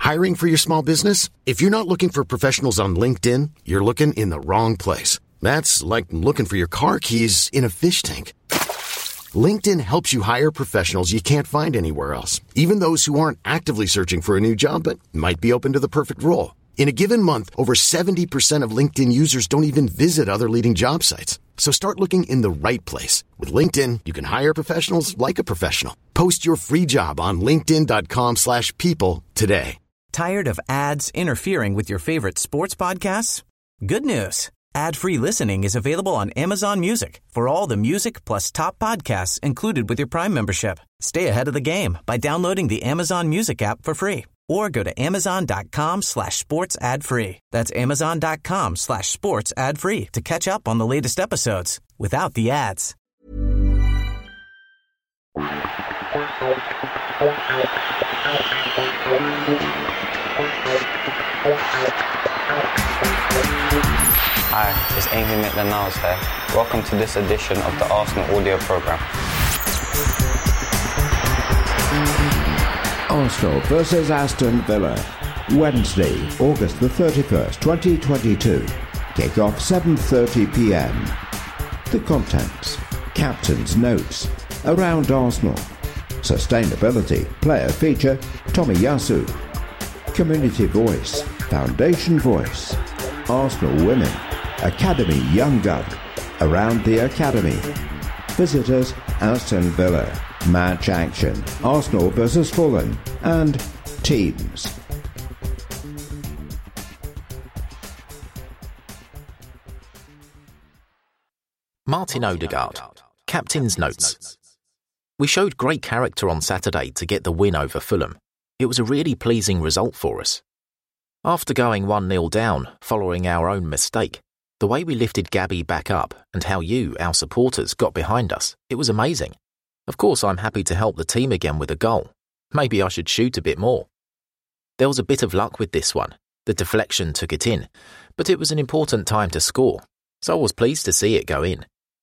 Hiring for your small business? If you're not looking for professionals on LinkedIn, you're looking in the wrong place. That's like looking for your car keys in a fish tank. LinkedIn helps you hire professionals you can't find anywhere else, even those who aren't actively searching for a new job but might be open to the perfect role. In a given month, over 70% of LinkedIn users don't even visit other leading job sites. So start looking in the right place. With LinkedIn, you can hire professionals like a professional. Post your free job on linkedin.com/people today. Tired of ads interfering with your favorite sports podcasts? Good news. Ad-free listening is available on Amazon Music for all the music plus top podcasts included with your Prime membership. Stay ahead of the game by downloading the Amazon Music app for free or go to amazon.com/sports ad free. That's amazon.com/sports ad free to catch up on the latest episodes without the ads. Hi, it's Amy Maitland-Niles here. Welcome to this edition of the Arsenal audio programme. Arsenal versus Aston Villa. Wednesday, August the 31st, 2022. Kick-off 7:30 p.m. The contents. Captain's notes. Around Arsenal. Sustainability. Player feature. Tomiyasu. Community voice. Foundation voice. Arsenal women. Academy Young Gun. Around the Academy. Visitors Aston Villa. Match action. Arsenal versus Fulham. And teams. Martin Odegaard. Captain's notes. We showed great character on Saturday to get the win over Fulham. It was a really pleasing result for us. After going 1-0 down, following our own mistake, the way we lifted Gabby back up and how you, our supporters, got behind us, it was amazing. Of course, I'm happy to help the team again with a goal. Maybe I should shoot a bit more. There was a bit of luck with this one. The deflection took it in, but it was an important time to score, so I was pleased to see it go in.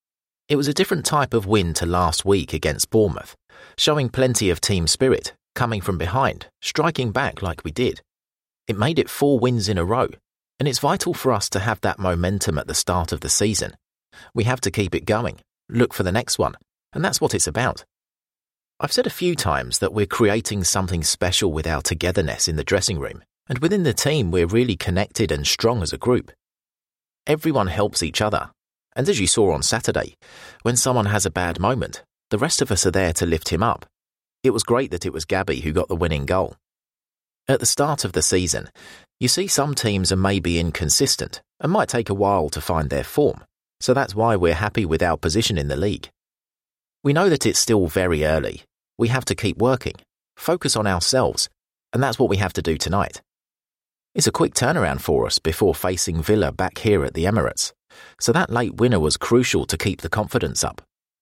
It was a different type of win to last week against Bournemouth, showing plenty of team spirit, coming from behind, striking back like we did. It made it 4 wins in a row, and it's vital for us to have that momentum at the start of the season. We have to keep it going, look for the next one, and that's what it's about. I've said a few times that we're creating something special with our togetherness in the dressing room, and within the team we're really connected and strong as a group. Everyone helps each other, and as you saw on Saturday, when someone has a bad moment, the rest of us are there to lift him up. It was great that it was Gabby who got the winning goal. At the start of the season, you see some teams are maybe inconsistent and might take a while to find their form, so that's why we're happy with our position in the league. We know that it's still very early. We have to keep working, focus on ourselves, and that's what we have to do tonight. It's a quick turnaround for us before facing Villa back here at the Emirates, so that late winner was crucial to keep the confidence up.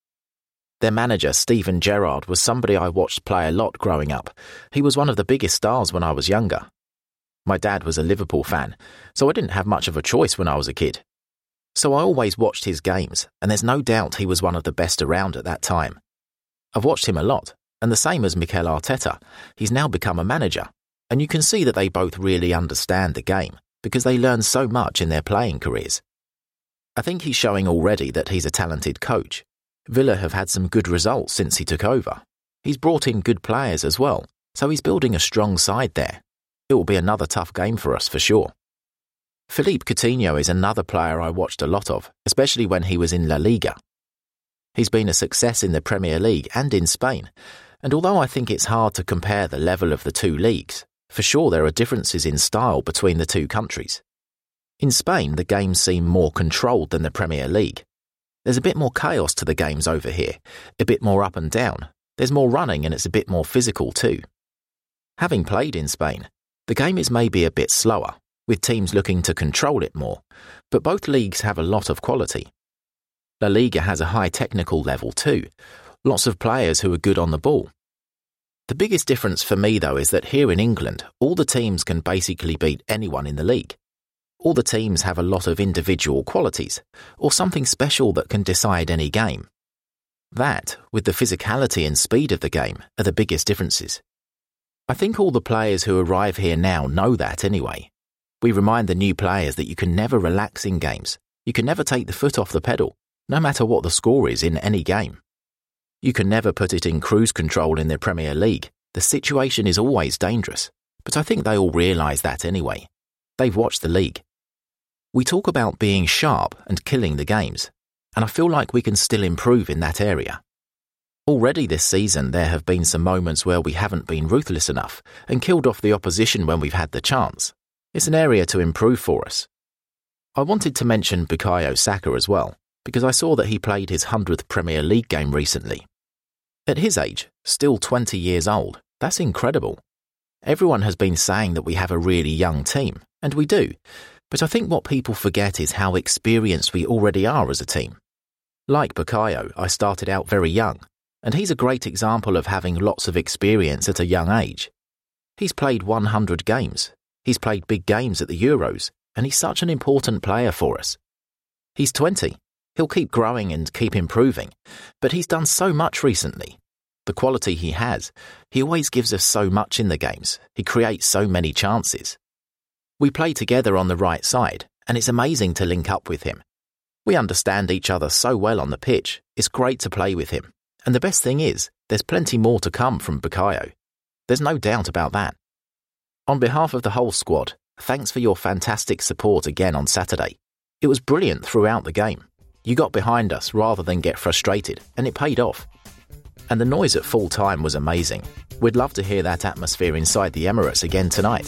Their manager, Steven Gerrard, was somebody I watched play a lot growing up. He was one of the biggest stars when I was younger. My dad was a Liverpool fan, so I didn't have much of a choice when I was a kid. So I always watched his games, and there's no doubt he was one of the best around at that time. I've watched him a lot, and the same as Mikel Arteta, he's now become a manager, and you can see that they both really understand the game, because they learn so much in their playing careers. I think he's showing already that he's a talented coach. Villa have had some good results since he took over. He's brought in good players as well, so he's building a strong side there. It will be another tough game for us for sure. Philippe Coutinho is another player I watched a lot of, especially when he was in La Liga. He's been a success in the Premier League and in Spain, and although I think it's hard to compare the level of the two leagues, for sure there are differences in style between the two countries. In Spain, the games seem more controlled than the Premier League. There's a bit more chaos to the games over here, a bit more up and down. There's more running and it's a bit more physical too. Having played in Spain, the game is maybe a bit slower, with teams looking to control it more, but both leagues have a lot of quality. La Liga has a high technical level too, lots of players who are good on the ball. The biggest difference for me though is that here in England, all the teams can basically beat anyone in the league. All the teams have a lot of individual qualities, or something special that can decide any game. That, with the physicality and speed of the game, are the biggest differences. I think all the players who arrive here now know that anyway. We remind the new players that you can never relax in games. You can never take the foot off the pedal, no matter what the score is in any game. You can never put it in cruise control in the Premier League. The situation is always dangerous. But I think they all realise that anyway. They've watched the league. We talk about being sharp and killing the games, and I feel like we can still improve in that area. Already this season there have been some moments where we haven't been ruthless enough and killed off the opposition when we've had the chance. It's an area to improve for us. I wanted to mention Bukayo Saka as well, because I saw that he played his 100th Premier League game recently. At his age, still 20 years old, that's incredible. Everyone has been saying that we have a really young team, and we do, but I think what people forget is how experienced we already are as a team. Like Bukayo, I started out very young, and he's a great example of having lots of experience at a young age. He's played 100 games, he's played big games at the Euros, and he's such an important player for us. He's 20, he'll keep growing and keep improving, but he's done so much recently. The quality he has, he always gives us so much in the games, he creates so many chances. We play together on the right side, and it's amazing to link up with him. We understand each other so well on the pitch, it's great to play with him. And the best thing is, there's plenty more to come from Bukayo. There's no doubt about that. On behalf of the whole squad, thanks for your fantastic support again on Saturday. It was brilliant throughout the game. You got behind us rather than get frustrated, and it paid off. And the noise at full time was amazing. We'd love to hear that atmosphere inside the Emirates again tonight.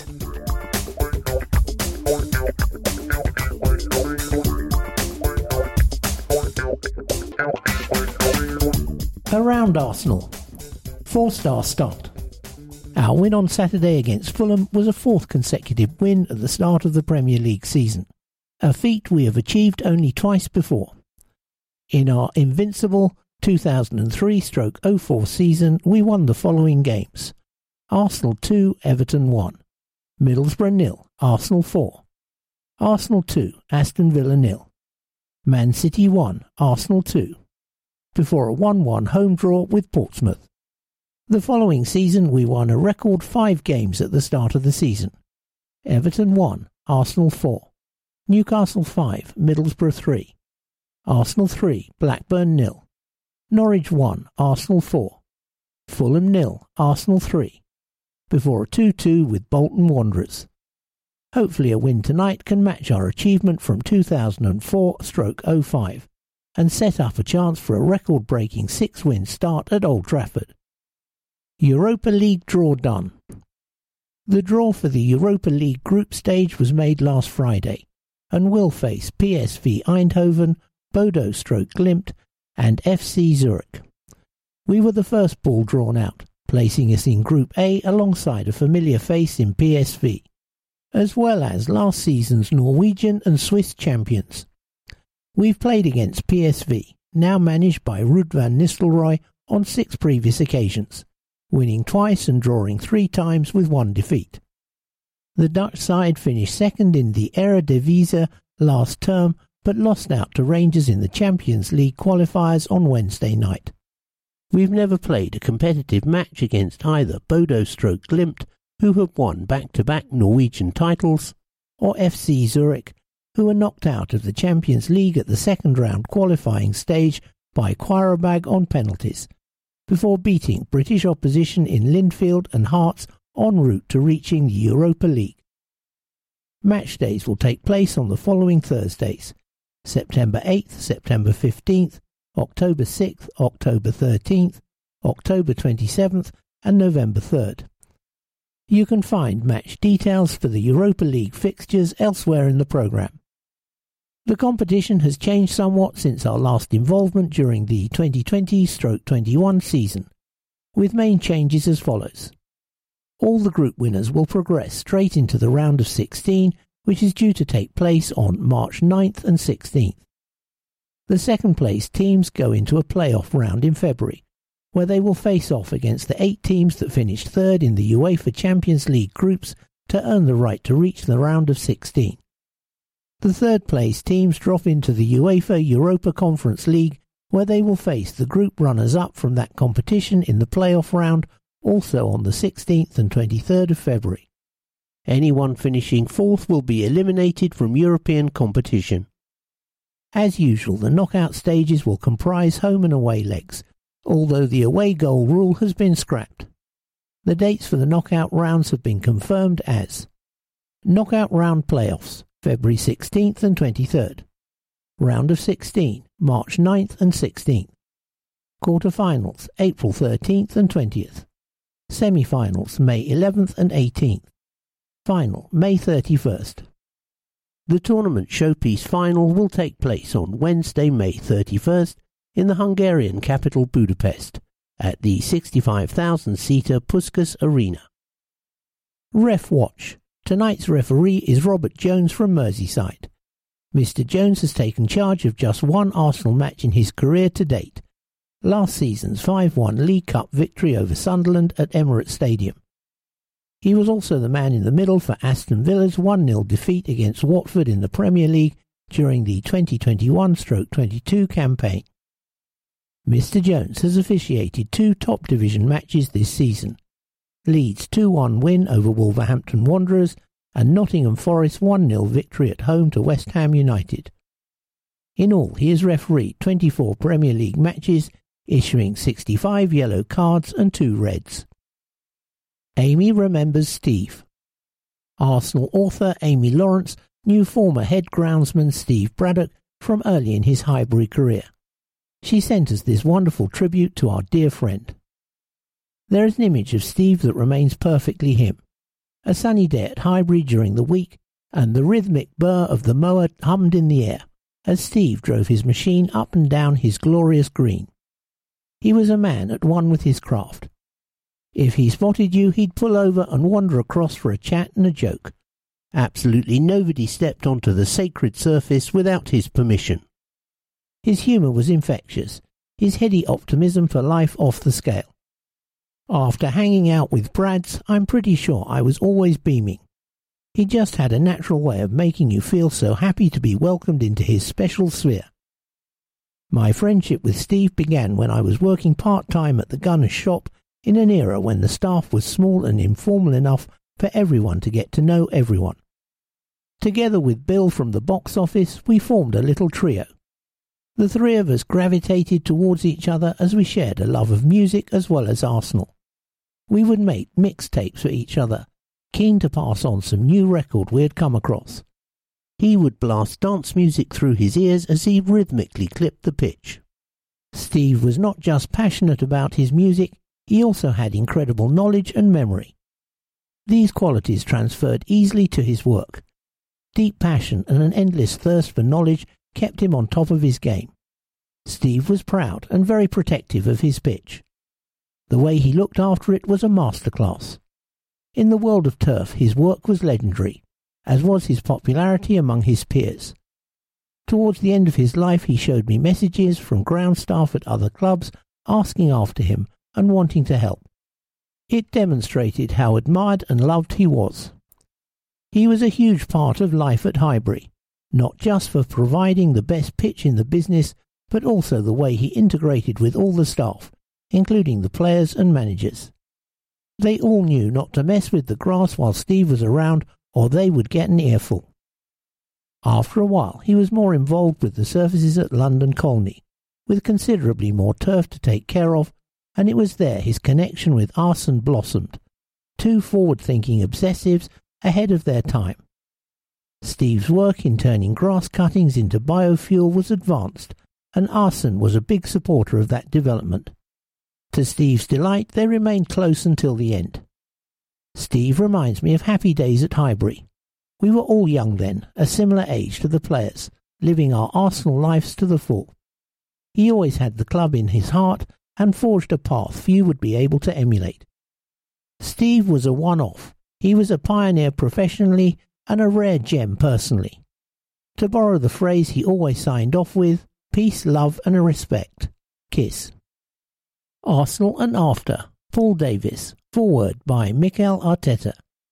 Around Arsenal. 4-star start. Our win on Saturday against Fulham was a fourth consecutive win at the start of the Premier League season, a feat we have achieved only twice before. In our invincible 2003/04 season, we won the following games: Arsenal 2, Everton 1, Middlesbrough 0, Arsenal 4, Arsenal 2, Aston Villa 0, Man City 1, Arsenal 2, before a 1-1 home draw with Portsmouth. The following season we won a record 5 games at the start of the season: Everton 1, Arsenal 4, Newcastle 5, Middlesbrough 3, Arsenal 3, Blackburn 0, Norwich 1, Arsenal 4, Fulham 0, Arsenal 3, before a 2-2 with Bolton Wanderers. Hopefully a win tonight can match our achievement from 2004/05 and set up a chance for a record-breaking 6-win start at Old Trafford. Europa League draw done. The draw for the Europa League group stage was made last Friday and will face PSV Eindhoven, Bodo/Glimt and FC Zurich. We were the first ball drawn out, placing us in Group A alongside a familiar face in PSV, as well as last season's Norwegian and Swiss champions. We've played against PSV, now managed by Ruud van Nistelrooy, on 6 previous occasions, winning twice and drawing 3 times with 1 defeat. The Dutch side finished second in the Eredivisie last term, but lost out to Rangers in the Champions League qualifiers on Wednesday night. We've never played a competitive match against either Bodo/Glimt, who have won back-to-back Norwegian titles, or FC Zurich, who were knocked out of the Champions League at the second round qualifying stage by Qarabag on penalties, before beating British opposition in Linfield and Hearts en route to reaching the Europa League. Match days will take place on the following Thursdays: September 8th, September 15th, October 6th, October 13th, October 27th and November 3rd. You can find match details for the Europa League fixtures elsewhere in the programme. The competition has changed somewhat since our last involvement during the 2020/21 season, with main changes as follows. All the group winners will progress straight into the round of 16, which is due to take place on March 9th and 16th. The second place teams go into a playoff round in February, where they will face off against the 8 teams that finished third in the UEFA Champions League groups to earn the right to reach the round of 16. The third place teams drop into the UEFA Europa Conference League, where they will face the group runners-up from that competition in the playoff round, also on the 16th and 23rd of February. Anyone finishing fourth will be eliminated from European competition. As usual, the knockout stages will comprise home and away legs, although the away goal rule has been scrapped. The dates for the knockout rounds have been confirmed as Knockout Round Playoffs, February 16th and 23rd. Round of 16, March 9th and 16th. Quarter-finals, April 13th and 20th. Semi-finals, May 11th and 18th. Final, May 31st. The tournament showpiece final will take place on Wednesday, May 31st in the Hungarian capital Budapest at the 65,000-seater Puskás Arena. Ref Watch. Tonight's referee is Robert Jones from Merseyside. Mr. Jones has taken charge of just one Arsenal match in his career to date, last season's 5-1 League Cup victory over Sunderland at Emirates Stadium. He was also the man in the middle for Aston Villa's 1-0 defeat against Watford in the Premier League during the 2021-22 campaign. Mr. Jones has officiated 2 top division matches this season. Leeds' 2-1 win over Wolverhampton Wanderers and Nottingham Forest's 1-0 victory at home to West Ham United. In all, he has refereed 24 Premier League matches, issuing 65 yellow cards and 2 reds. Amy remembers Steve. Arsenal author Amy Lawrence knew former head groundsman Steve Braddock from early in his Highbury career. She sent us this wonderful tribute to our dear friend. There is an image of Steve that remains perfectly him. A sunny day at Highbury during the week, and the rhythmic burr of the mower hummed in the air as Steve drove his machine up and down his glorious green. He was a man at one with his craft. If he spotted you, he'd pull over and wander across for a chat and a joke. Absolutely nobody stepped onto the sacred surface without his permission. His humour was infectious, his heady optimism for life off the scale. After hanging out with Brads, I'm pretty sure I was always beaming. He just had a natural way of making you feel so happy to be welcomed into his special sphere. My friendship with Steve began when I was working part-time at the gunner's shop in an era when the staff was small and informal enough for everyone to get to know everyone. Together with Bill from the box office, we formed a little trio. The 3 of us gravitated towards each other as we shared a love of music as well as Arsenal. We would make mixtapes for each other, keen to pass on some new record we had come across. He would blast dance music through his ears as he rhythmically clipped the pitch. Steve was not just passionate about his music, he also had incredible knowledge and memory. These qualities transferred easily to his work. Deep passion and an endless thirst for knowledge kept him on top of his game. Steve was proud and very protective of his pitch. The way he looked after it was a masterclass. In the world of turf, his work was legendary, as was his popularity among his peers. Towards the end of his life, he showed me messages from ground staff at other clubs asking after him and wanting to help. It demonstrated how admired and loved he was. He was a huge part of life at Highbury, not just for providing the best pitch in the business, but also the way he integrated with all the staff, including the players and managers. They all knew not to mess with the grass while Steve was around, or they would get an earful. After a while, he was more involved with the surfaces at London Colney, with considerably more turf to take care of, and it was there his connection with Arsene blossomed, 2 forward-thinking obsessives ahead of their time. Steve's work in turning grass cuttings into biofuel was advanced, and Arsene was a big supporter of that development. To Steve's delight, they remained close until the end. Steve reminds me of happy days at Highbury. We were all young then, a similar age to the players, living our Arsenal lives to the full. He always had the club in his heart and forged a path few would be able to emulate. Steve was a one-off. He was a pioneer professionally and a rare gem personally. To borrow the phrase he always signed off with, peace, love and a respect. Kiss. Arsenal and After, Paul Davis, foreword by Mikel Arteta.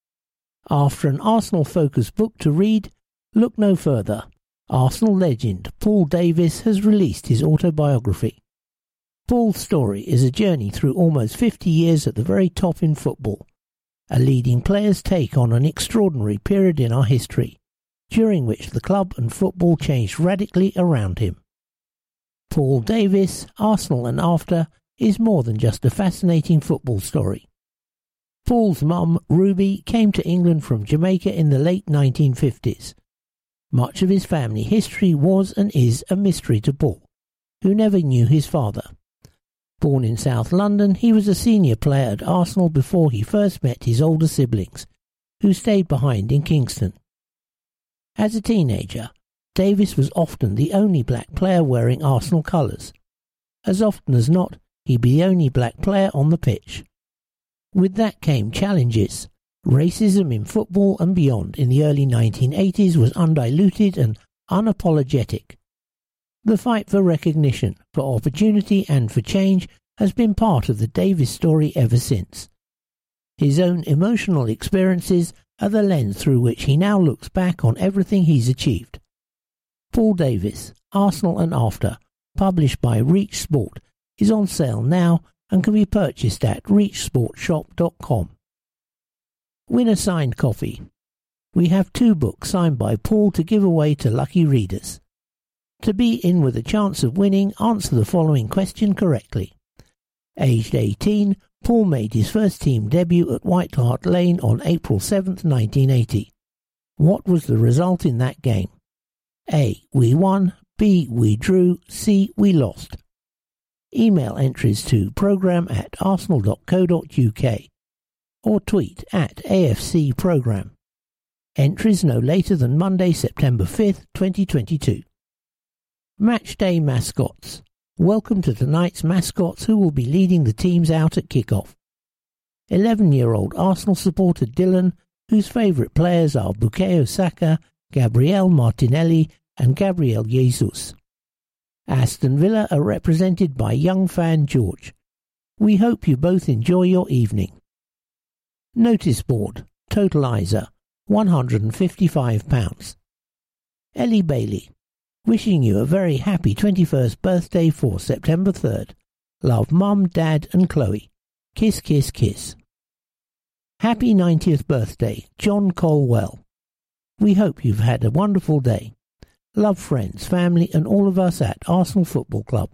After an Arsenal-focused book to read, look no further. Arsenal legend Paul Davis has released his autobiography. Paul's story is a journey through almost 50 years at the very top in football, a leading player's take on an extraordinary period in our history, during which the club and football changed radically around him. Paul Davis, Arsenal and After, is more than just a fascinating football story. Paul's mum, Ruby, came to England from Jamaica in the late 1950s. Much of his family history was and is a mystery to Paul, who never knew his father. Born in South London, he was a senior player at Arsenal before he first met his older siblings, who stayed behind in Kingston. As a teenager, Davis was often the only black player wearing Arsenal colours. As often as not, he'd be the only black player on the pitch. With that came challenges. Racism in football and beyond in the early 1980s was undiluted and unapologetic. The fight for recognition, for opportunity and for change has been part of the Davis story ever since. His own emotional experiences are the lens through which he now looks back on everything he's achieved. Paul Davis, Arsenal and After, published by Reach Sport, is on sale now and can be purchased at reachsportshop.com. Win a signed copy. We have 2 books signed by Paul to give away to lucky readers. To be in with a chance of winning, answer the following question correctly. Aged 18, Paul made his first team debut at White Hart Lane on April 7th, 1980. What was the result in that game? A. We won. B. We drew. C. We lost. Email entries to programme@arsenal.co.uk or tweet @AFCprogramme. Entries no later than Monday, September 5th, 2022. Matchday mascots. Welcome to tonight's mascots who will be leading the teams out at kick-off. 11-year-old Arsenal supporter Dylan, whose favourite players are Bukayo Saka, Gabriel Martinelli and Gabriel Jesus. Aston Villa are represented by young fan George. We hope you both enjoy your evening. Notice board. Totaliser. £155. Ellie Bailey. Wishing you a very happy 21st birthday for September 3rd. Love Mum, Dad and Chloe. Kiss, kiss, kiss. Happy 90th birthday, John Colwell. We hope you've had a wonderful day. Love friends, family and all of us at Arsenal Football Club.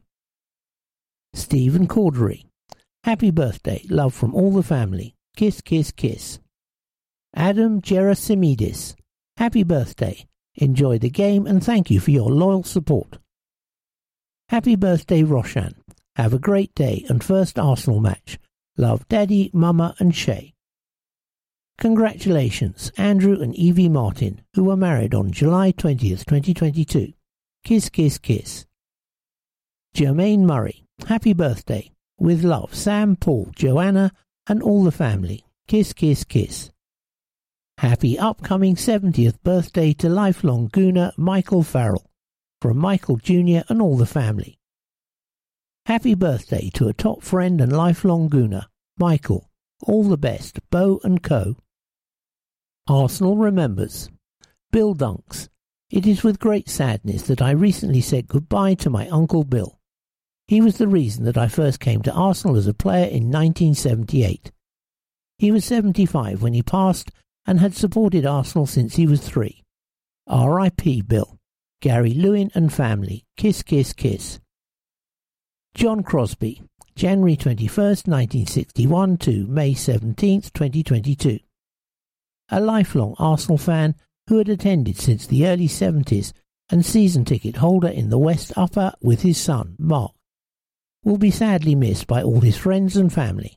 Stephen Cordery. Happy birthday, love from all the family. Kiss, kiss, kiss. Adam Gerasimidis. Happy birthday. Enjoy the game and thank you for your loyal support. Happy birthday, Roshan. Have a great day and first Arsenal match. Love Daddy, Mama and Shay. Congratulations, Andrew and Evie Martin, who were married on July 20th, 2022. Kiss, kiss, kiss. Jermaine Murray. Happy birthday. With love, Sam, Paul, Joanna and all the family. Kiss, kiss, kiss. Happy upcoming 70th birthday to lifelong Gooner Michael Farrell, from Michael Jr. and all the family. Happy birthday to a top friend and lifelong Gooner, Michael. All the best, Bo and Co. Arsenal remembers. Bill Dunks. It is with great sadness that I recently said goodbye to my Uncle Bill. He was the reason that I first came to Arsenal as a player in 1978. He was 75 when he passed and had supported Arsenal since he was 3. R.I.P. Bill. Gary Lewin and family. Kiss, kiss, kiss. John Crosby. January 21st, 1961 to May 17th, 2022. A lifelong Arsenal fan who had attended since the early 70s and season ticket holder in the West Upper with his son, Mark. Will be sadly missed by all his friends and family.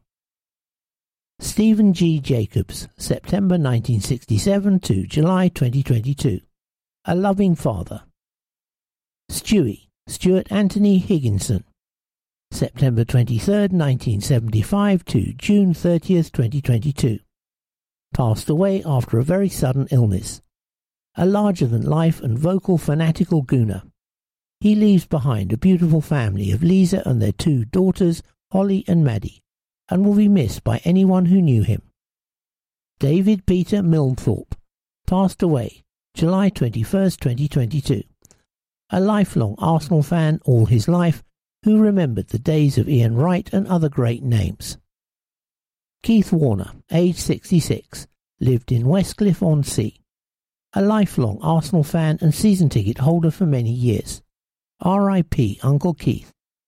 Stephen G. Jacobs, September 1967 to July 2022. A loving father. Stewie, Stuart Anthony Higginson. September 23rd, 1975 to June 30th, 2022. Passed away after a very sudden illness. A larger-than-life and vocal fanatical Gooner. He leaves behind a beautiful family of Lisa and their 2 daughters, Holly and Maddie, and will be missed by anyone who knew him. David Peter Milnthorpe. Passed away July 21st, 2022. A lifelong Arsenal fan all his life, who remembered the days of Ian Wright and other great names. Keith Warner, aged 66, lived in Westcliff-on-Sea. A lifelong Arsenal fan and season ticket holder for many years. R.I.P. Uncle Keith.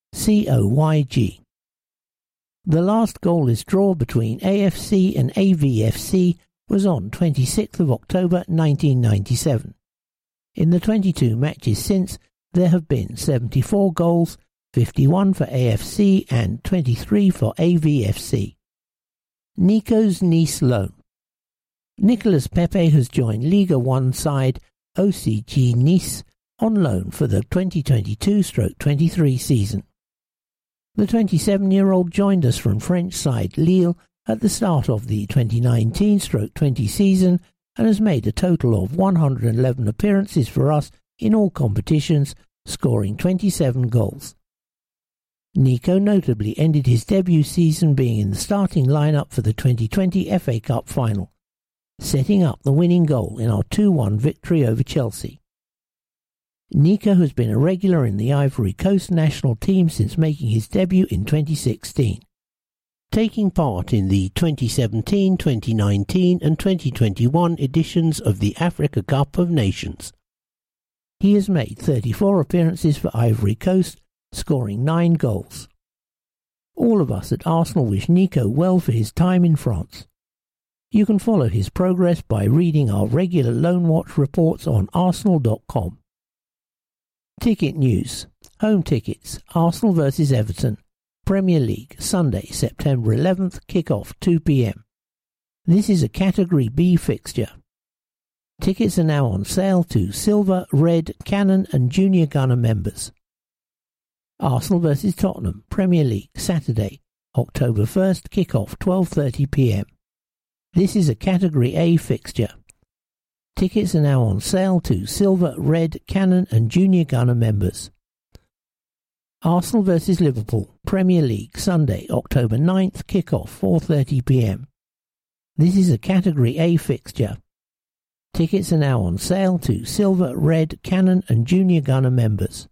COYG. The last goalless draw between AFC and AVFC was on 26th of October 1997. In the 22 matches since, there have been 74 goals, 51 for AFC and 23 for AVFC. Nico's Nice loan. Nicolas Pepe has joined Liga 1 side OCG Nice on loan for the 2022/23 season. The 27-year-old joined us from French side Lille at the start of the 2019/20 season and has made a total of 111 appearances for us in all competitions, scoring 27 goals. Nico notably ended his debut season being in the starting lineup for the 2020 FA Cup final, setting up the winning goal in our 2-1 victory over Chelsea. Nico has been a regular in the Ivory Coast national team since making his debut in 2016, taking part in the 2017, 2019 and 2021 editions of the Africa Cup of Nations. He has made 34 appearances for Ivory Coast, scoring 9 goals. All of us at Arsenal wish Nico well for his time in France. You can follow his progress by reading our regular Loan Watch reports on arsenal.com. Ticket news. Home tickets. Arsenal vs Everton. Premier League. Sunday, September 11th. Kick-off 2 p.m. This is a Category B fixture. Tickets are now on sale to Silver, Red, Canon and Junior Gunner members. Arsenal vs Tottenham. Premier League. Saturday, October 1st. Kick-off 12:30 p.m. This is a Category A fixture. Tickets are now on sale to Silver, Red, Canon and Junior Gunner members. Arsenal vs Liverpool, Premier League, Sunday, October 9th, kick-off 4:30 p.m. This is a Category A fixture. Tickets are now on sale to Silver, Red, Canon and Junior Gunner members.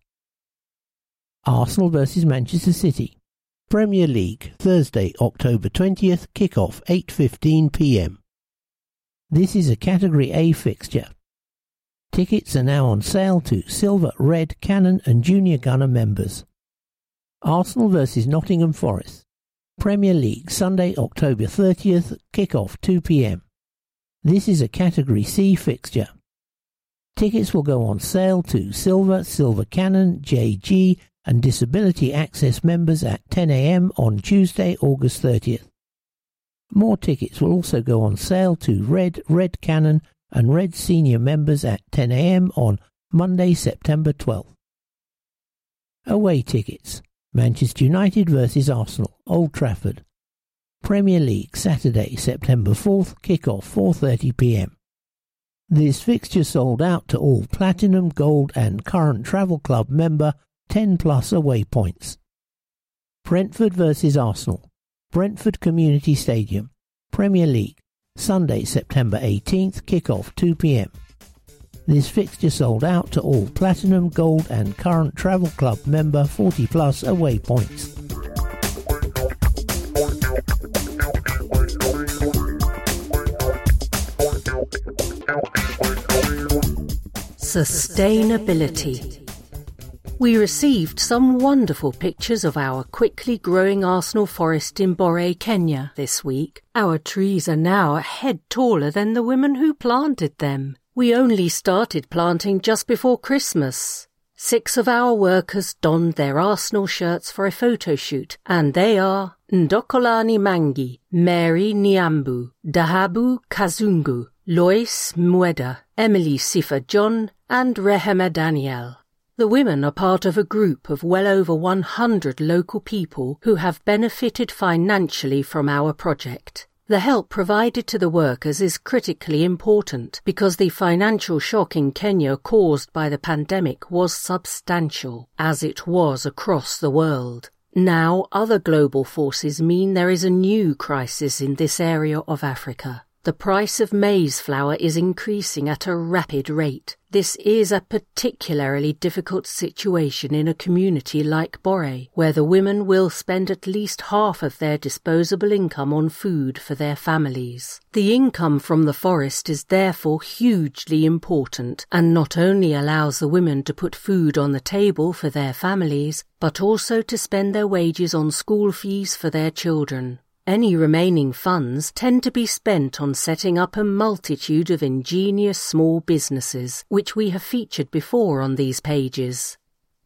Arsenal vs Manchester City, Premier League, Thursday, October 20th, kick-off 8:15 p.m. This is a Category A fixture. Tickets are now on sale to Silver, Red, Canon and Junior Gunner members. Arsenal vs Nottingham Forest, Premier League, Sunday, October 30th, kick-off 2 p.m. This is a Category C fixture. Tickets will go on sale to Silver, Silver Canon, JG and Disability Access members at 10 a.m. on Tuesday, August 30th. More tickets will also go on sale to Red, Red Canon and Red Senior members at 10 a.m. on Monday, September 12th. Away tickets. Manchester United vs Arsenal, Old Trafford. Premier League, Saturday, September 4th, kick-off 4:30 p.m. This fixture sold out to all Platinum, Gold and current Travel Club member 10+ away points. Brentford vs Arsenal, Brentford Community Stadium, Premier League, Sunday, September 18th, kick-off 2 p.m. This fixture sold out to all Platinum, Gold and current Travel Club member 40+ away points. Sustainability. We received some wonderful pictures of our quickly growing Arsenal forest in Bore, Kenya this week. Our trees are now a head taller than the women who planted them. We only started planting just before Christmas. 6 of our workers donned their Arsenal shirts for a photo shoot, and they are Ndokolani Mangi, Mary Niambu, Dahabu Kazungu, Lois Mweda, Emily Sifa John, and Rehema Daniel. The women are part of a group of well over 100 local people who have benefited financially from our project. The help provided to the workers is critically important because the financial shock in Kenya caused by the pandemic was substantial, as it was across the world. Now, other global forces mean there is a new crisis in this area of Africa. The price of maize flour is increasing at a rapid rate. This is a particularly difficult situation in a community like Borre, where the women will spend at least half of their disposable income on food for their families. The income from the forest is therefore hugely important and not only allows the women to put food on the table for their families, but also to spend their wages on school fees for their children. Any remaining funds tend to be spent on setting up a multitude of ingenious small businesses, which we have featured before on these pages.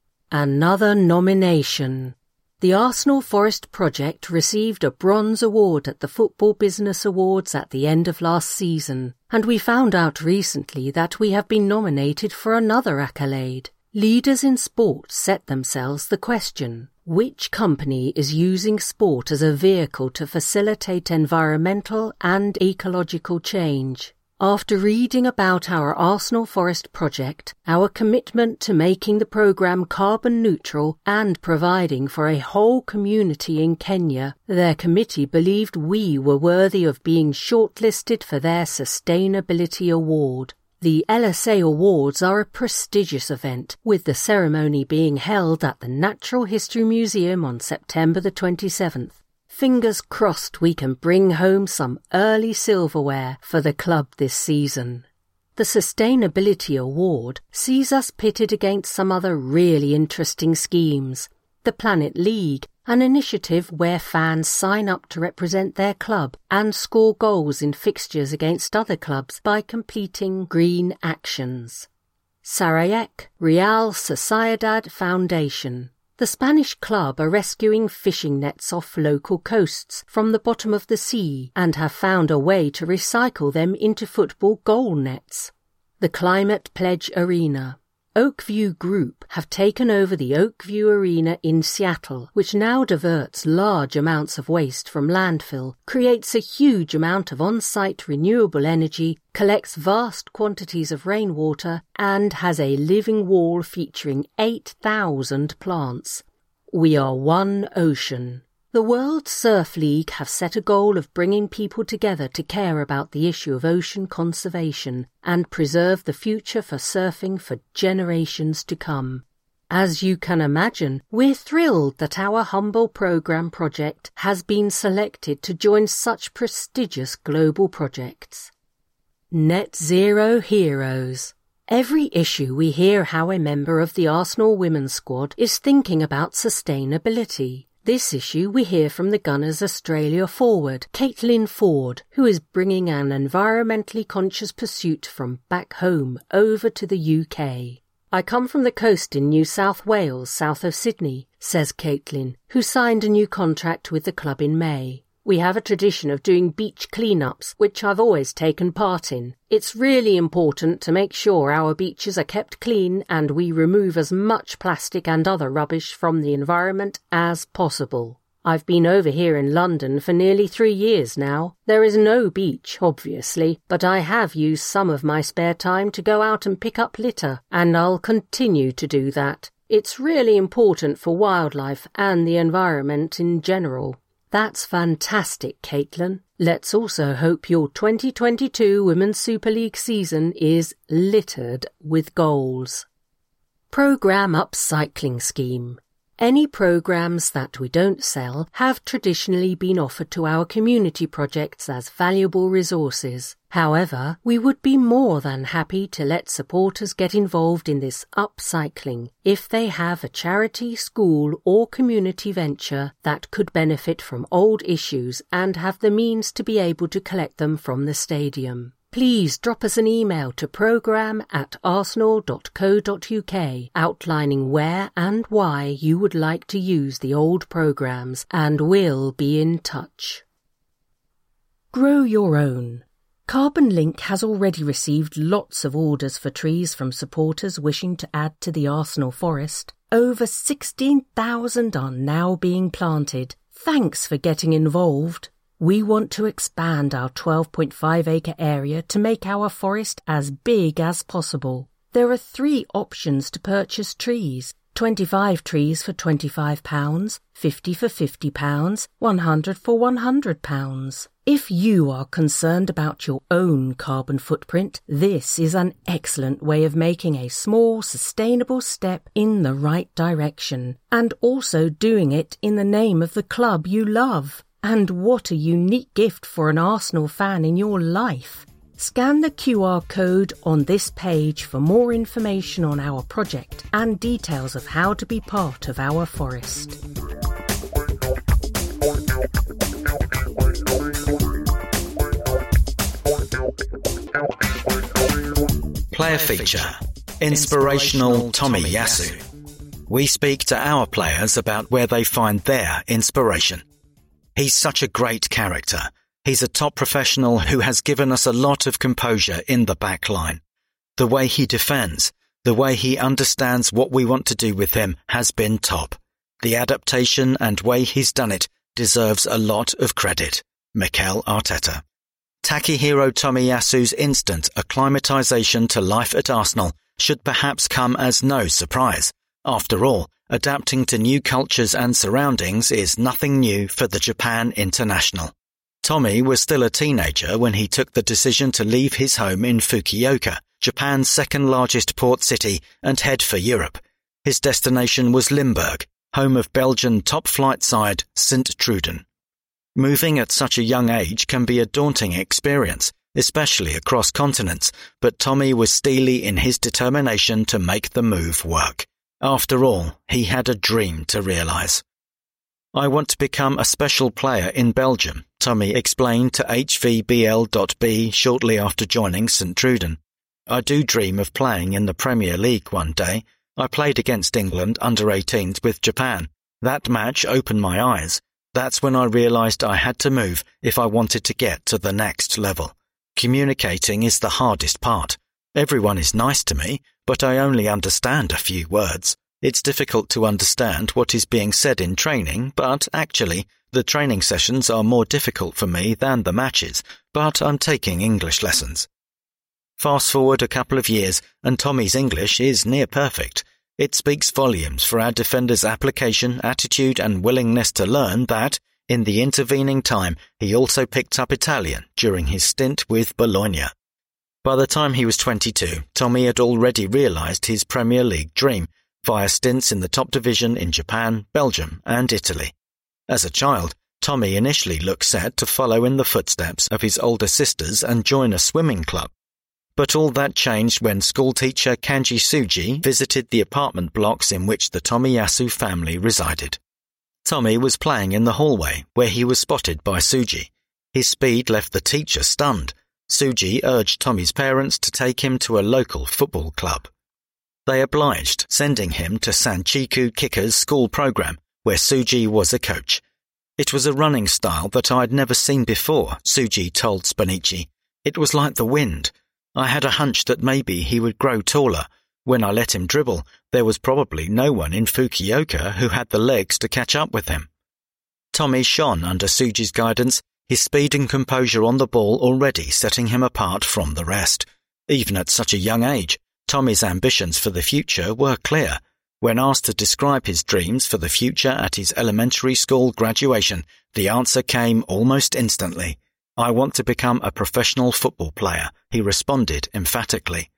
Another nomination. The Arsenal Forest project received a bronze award at the Football Business Awards at the end of last season, and we found out recently that we have been nominated for another accolade. Leaders in sport set themselves the question: which company is using sport as a vehicle to facilitate environmental and ecological change? After reading about our Arsenal Forest project, our commitment to making the programme carbon neutral and providing for a whole community in Kenya, their committee believed we were worthy of being shortlisted for their Sustainability Award. The LSA Awards are a prestigious event, with the ceremony being held at the Natural History Museum on September the 27th. Fingers crossed we can bring home some early silverware for the club this season. The Sustainability Award sees us pitted against some other really interesting schemes. The Planet League, an initiative where fans sign up to represent their club and score goals in fixtures against other clubs by completing green actions. Sarayek Real Sociedad Foundation. The Spanish club are rescuing fishing nets off local coasts from the bottom of the sea and have found a way to recycle them into football goal nets. The Climate Pledge Arena. Oakview Group have taken over the Oakview Arena in Seattle, which now diverts large amounts of waste from landfill, creates a huge amount of on-site renewable energy, collects vast quantities of rainwater, and has a living wall featuring 8,000 plants. We are one ocean. The World Surf League have set a goal of bringing people together to care about the issue of ocean conservation and preserve the future for surfing for generations to come. As you can imagine, we're thrilled that our humble programme project has been selected to join such prestigious global projects. Net Zero Heroes. Every issue we hear how a member of the Arsenal women's squad is thinking about sustainability. This issue we hear from the Gunners Australia forward, Caitlin Ford, who is bringing an environmentally conscious pursuit from back home over to the UK. I come from the coast in New South Wales, south of Sydney, says Caitlin, who signed a new contract with the club in May. We have a tradition of doing beach clean-ups, which I've always taken part in. It's really important to make sure our beaches are kept clean and we remove as much plastic and other rubbish from the environment as possible. I've been over here in London for nearly 3 years now. There is no beach, obviously, but I have used some of my spare time to go out and pick up litter, and I'll continue to do that. It's really important for wildlife and the environment in general. That's fantastic, Caitlin. Let's also hope your 2022 Women's Super League season is littered with goals. Programme Upcycling Scheme. Any programmes that we don't sell have traditionally been offered to our community projects as valuable resources. However, we would be more than happy to let supporters get involved in this upcycling if they have a charity, school or community venture that could benefit from old issues and have the means to be able to collect them from the stadium. Please drop us an email to programme@arsenal.co.uk outlining where and why you would like to use the old programmes, and we'll be in touch. Grow your own. Carbon Link has already received lots of orders for trees from supporters wishing to add to the Arsenal Forest. Over 16,000 are now being planted. Thanks for getting involved. We want to expand our 12.5-acre area to make our forest as big as possible. There are 3 options to purchase trees: 25 trees for £25, 50 for £50, 100 for £100. If you are concerned about your own carbon footprint, this is an excellent way of making a small, sustainable step in the right direction, and also doing it in the name of the club you love. And what a unique gift for an Arsenal fan in your life. Scan the QR code on this page for more information on our project and details of how to be part of our forest. Player feature. Inspirational Tomiyasu. We speak to our players about where they find their inspiration. He's such a great character. He's a top professional who has given us a lot of composure in the back line. The way he defends, the way he understands what we want to do with him has been top. The adaptation and way he's done it deserves a lot of credit. Mikel Arteta. Takehiro Tomiyasu's instant acclimatization to life at Arsenal should perhaps come as no surprise. After all, adapting to new cultures and surroundings is nothing new for the Japan international. Tommy was still a teenager when he took the decision to leave his home in Fukuoka, Japan's second largest port city, and head for Europe. His destination was Limburg, home of Belgian top-flight side Sint-Truiden. Moving at such a young age can be a daunting experience, especially across continents, but Tommy was steely in his determination to make the move work. After all, he had a dream to realise. I want to become a special player in Belgium, Tommy explained to HVBL.B shortly after joining Sint-Truiden. I do dream of playing in the Premier League one day. I played against England under-18s with Japan. That match opened my eyes. That's when I realised I had to move if I wanted to get to the next level. Communicating is the hardest part. Everyone is nice to me, but I only understand a few words. It's difficult to understand what is being said in training, but actually, the training sessions are more difficult for me than the matches, but I'm taking English lessons. Fast forward a couple of years, and Tommy's English is near perfect. It speaks volumes for our defender's application, attitude and willingness to learn that, in the intervening time, he also picked up Italian during his stint with Bologna. By the time he was 22, Tommy had already realised his Premier League dream, via stints in the top division in Japan, Belgium and Italy. As a child, Tommy initially looked set to follow in the footsteps of his older sisters and join a swimming club. But all that changed when schoolteacher Kanji Tsuji visited the apartment blocks in which the Tomiyasu family resided. Tommy was playing in the hallway where he was spotted by Tsuji. His speed left the teacher stunned. Tsuji urged Tommy's parents to take him to a local football club. They obliged, sending him to Sanchiku Kikka's school program, where Tsuji was a coach. It was a running style that I'd never seen before, Tsuji told Spanichi. It was like the wind. I had a hunch that maybe he would grow taller. When I let him dribble, there was probably no one in Fukuoka who had the legs to catch up with him. Tommy shone under Tsuji's guidance, his speed and composure on the ball already setting him apart from the rest. Even at such a young age, Tommy's ambitions for the future were clear. When asked to describe his dreams for the future at his elementary school graduation, the answer came almost instantly. I want to become a professional football player, he responded emphatically.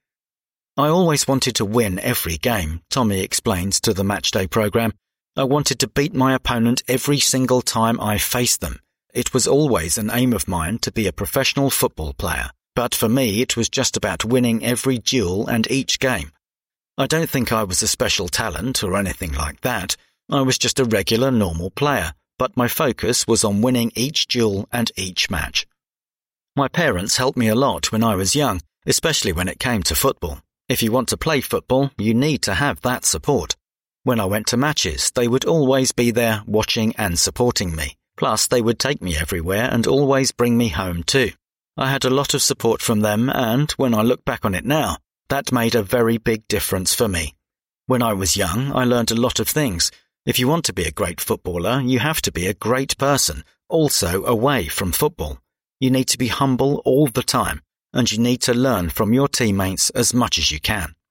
I always wanted to win every game, Tommy explains to the Matchday programme. I wanted to beat my opponent every single time I faced them. It was always an aim of mine to be a professional football player. But for me, it was just about winning every duel and each game. I don't think I was a special talent or anything like that. I was just a regular, normal player, but my focus was on winning each duel and each match. My parents helped me a lot when I was young, especially when it came to football. If you want to play football, you need to have that support. When I went to matches, they would always be there watching and supporting me. Plus, they would take me everywhere and always bring me home too. I had a lot of support from them and, when I look back on it now, that made a very big difference for me. When I was young, I learned a lot of things. If you want to be a great footballer, you have to be a great person, also away from football. You need to be humble all the time, and you need to learn from your teammates as much as you can.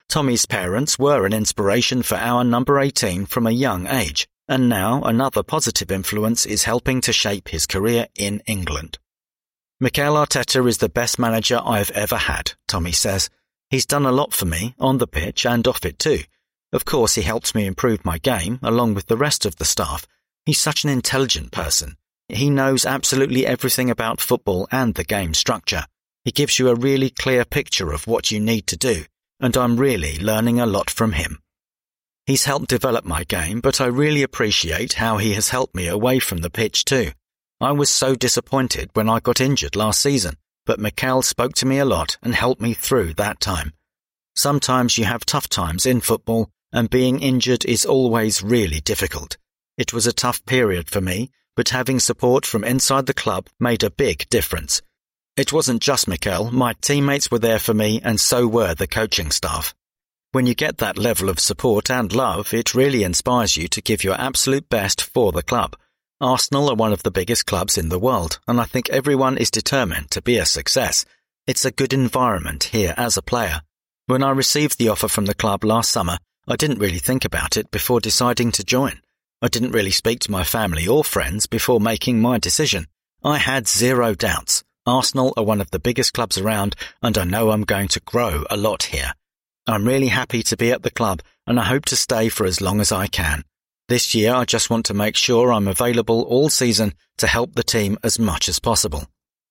Tommy's parents were an inspiration for our number 18 from a young age, and now another positive influence is helping to shape his career in England. Mikel Arteta is the best manager I've ever had, Tommy says. He's done a lot for me, on the pitch and off it too. Of course, he helps me improve my game, along with the rest of the staff. He's such an intelligent person. He knows absolutely everything about football and the game structure. He gives you a really clear picture of what you need to do, and I'm really learning a lot from him. He's helped develop my game, but I really appreciate how he has helped me away from the pitch too. I was so disappointed when I got injured last season, but Mikel spoke to me a lot and helped me through that time. Sometimes you have tough times in football, and being injured is always really difficult. It was a tough period for me, but having support from inside the club made a big difference. It wasn't just Mikel, my teammates were there for me and so were the coaching staff. When you get that level of support and love, it really inspires you to give your absolute best for the club. Arsenal are one of the biggest clubs in the world, and I think everyone is determined to be a success. It's a good environment here as a player. When I received the offer from the club last summer, I didn't really think about it before deciding to join. I didn't really speak to my family or friends before making my decision. I had zero doubts. Arsenal are one of the biggest clubs around, and I know I'm going to grow a lot here. I'm really happy to be at the club, and I hope to stay for as long as I can. This year I just want to make sure I'm available all season to help the team as much as possible.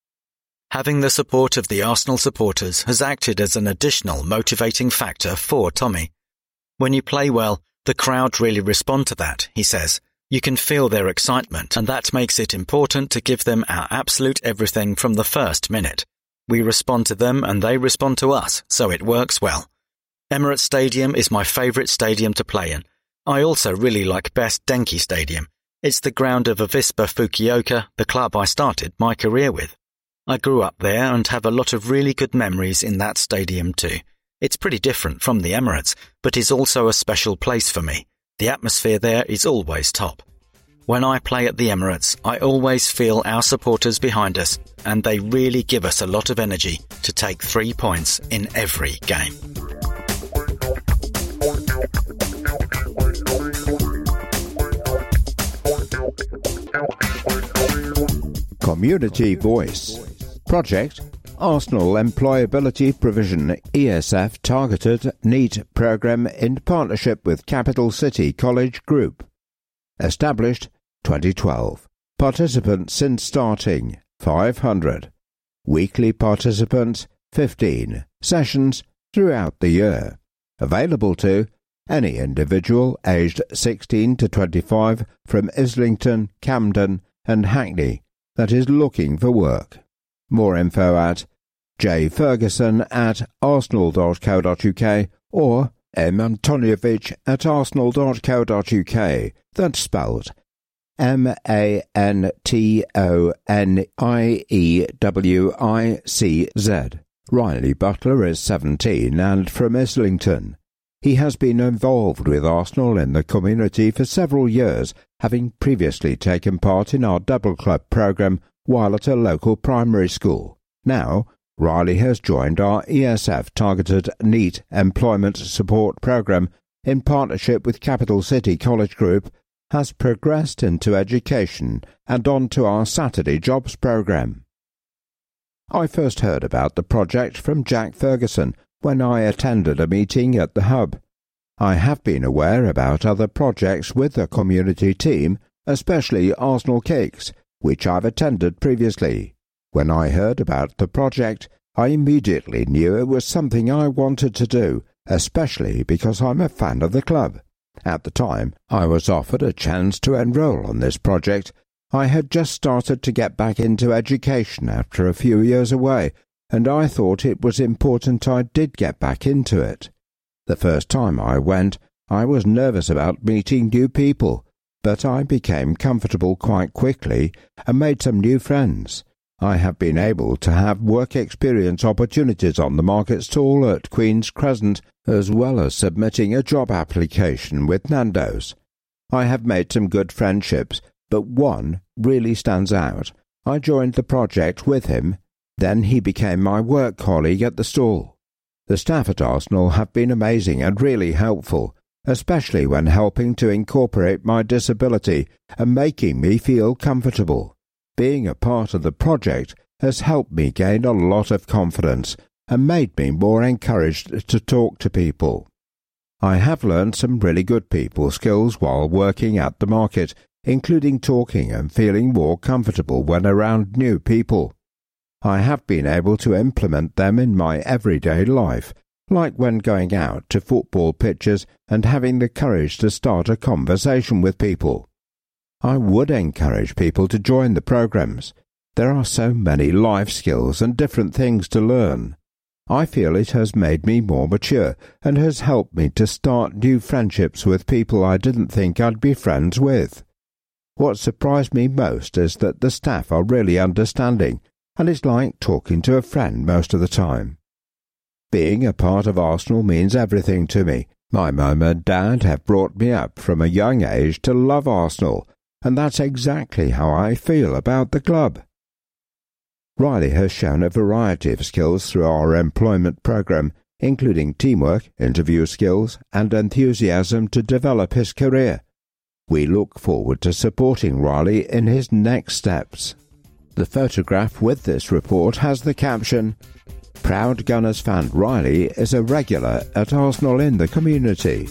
Having the support of the Arsenal supporters has acted as an additional motivating factor for Tommy. When you play well, the crowd really respond to that, he says. You can feel their excitement, and that makes it important to give them our absolute everything from the first minute. We respond to them and they respond to us, so it works well. Emirates Stadium is my favourite stadium to play in. I also really like Best Denki Stadium. It's the ground of Avispa Fukuoka, the club I started my career with. I grew up there and have a lot of really good memories in that stadium too. It's pretty different from the Emirates, but is also a special place for me. The atmosphere there is always top. When I play at the Emirates, I always feel our supporters behind us, and they really give us a lot of energy to take 3 points in every game. Community Voice. Project Arsenal Employability Provision ESF Targeted NEAT Programme in partnership with Capital City College Group. Established 2012. Participants since starting 500. Weekly participants 15. Sessions throughout the year. Available to any individual aged 16 to 25 from Islington, Camden and Hackney that is looking for work. More info at jferguson@arsenal.co.uk or mantoniovic@arsenal.co.uk. That's spelled MANTONIEWICZ. Riley Butler is 17 and from Islington. He has been involved with Arsenal in the community for several years, having previously taken part in our Double Club programme while at a local primary school. Now, Riley has joined our ESF Targeted NEAT Employment Support Programme in partnership with Capital City College Group, has progressed into education and on to our Saturday Jobs programme. I first heard about the project from Jack Ferguson when I attended a meeting at the Hub. I have been aware about other projects with the community team, especially Arsenal Cakes, which I've attended previously. When I heard about the project, I immediately knew it was something I wanted to do, especially because I'm a fan of the club. At the time, I was offered a chance to enroll on this project. I had just started to get back into education after a few years away, and I thought it was important I did get back into it. The first time I went, I was nervous about meeting new people, but I became comfortable quite quickly and made some new friends. I have been able to have work experience opportunities on the market stall at Queen's Crescent, as well as submitting a job application with Nando's. I have made some good friendships, but one really stands out. I joined the project with him. Then he became my work colleague at the stall. The staff at Arsenal have been amazing and really helpful, especially when helping to incorporate my disability and making me feel comfortable. Being a part of the project has helped me gain a lot of confidence and made me more encouraged to talk to people. I have learned some really good people skills while working at the market, including talking and feeling more comfortable when around new people. I have been able to implement them in my everyday life, like when going out to football pitches and having the courage to start a conversation with people. I would encourage people to join the programs. There are so many life skills and different things to learn. I feel it has made me more mature and has helped me to start new friendships with people I didn't think I'd be friends with. What surprised me most is that the staff are really understanding, and it's like talking to a friend most of the time. Being a part of Arsenal means everything to me. My mum and dad have brought me up from a young age to love Arsenal, and that's exactly how I feel about the club. Riley has shown a variety of skills through our employment programme, including teamwork, interview skills, and enthusiasm to develop his career. We look forward to supporting Riley in his next steps. The photograph with this report has the caption, "Proud Gunners fan Riley is a regular at Arsenal in the community."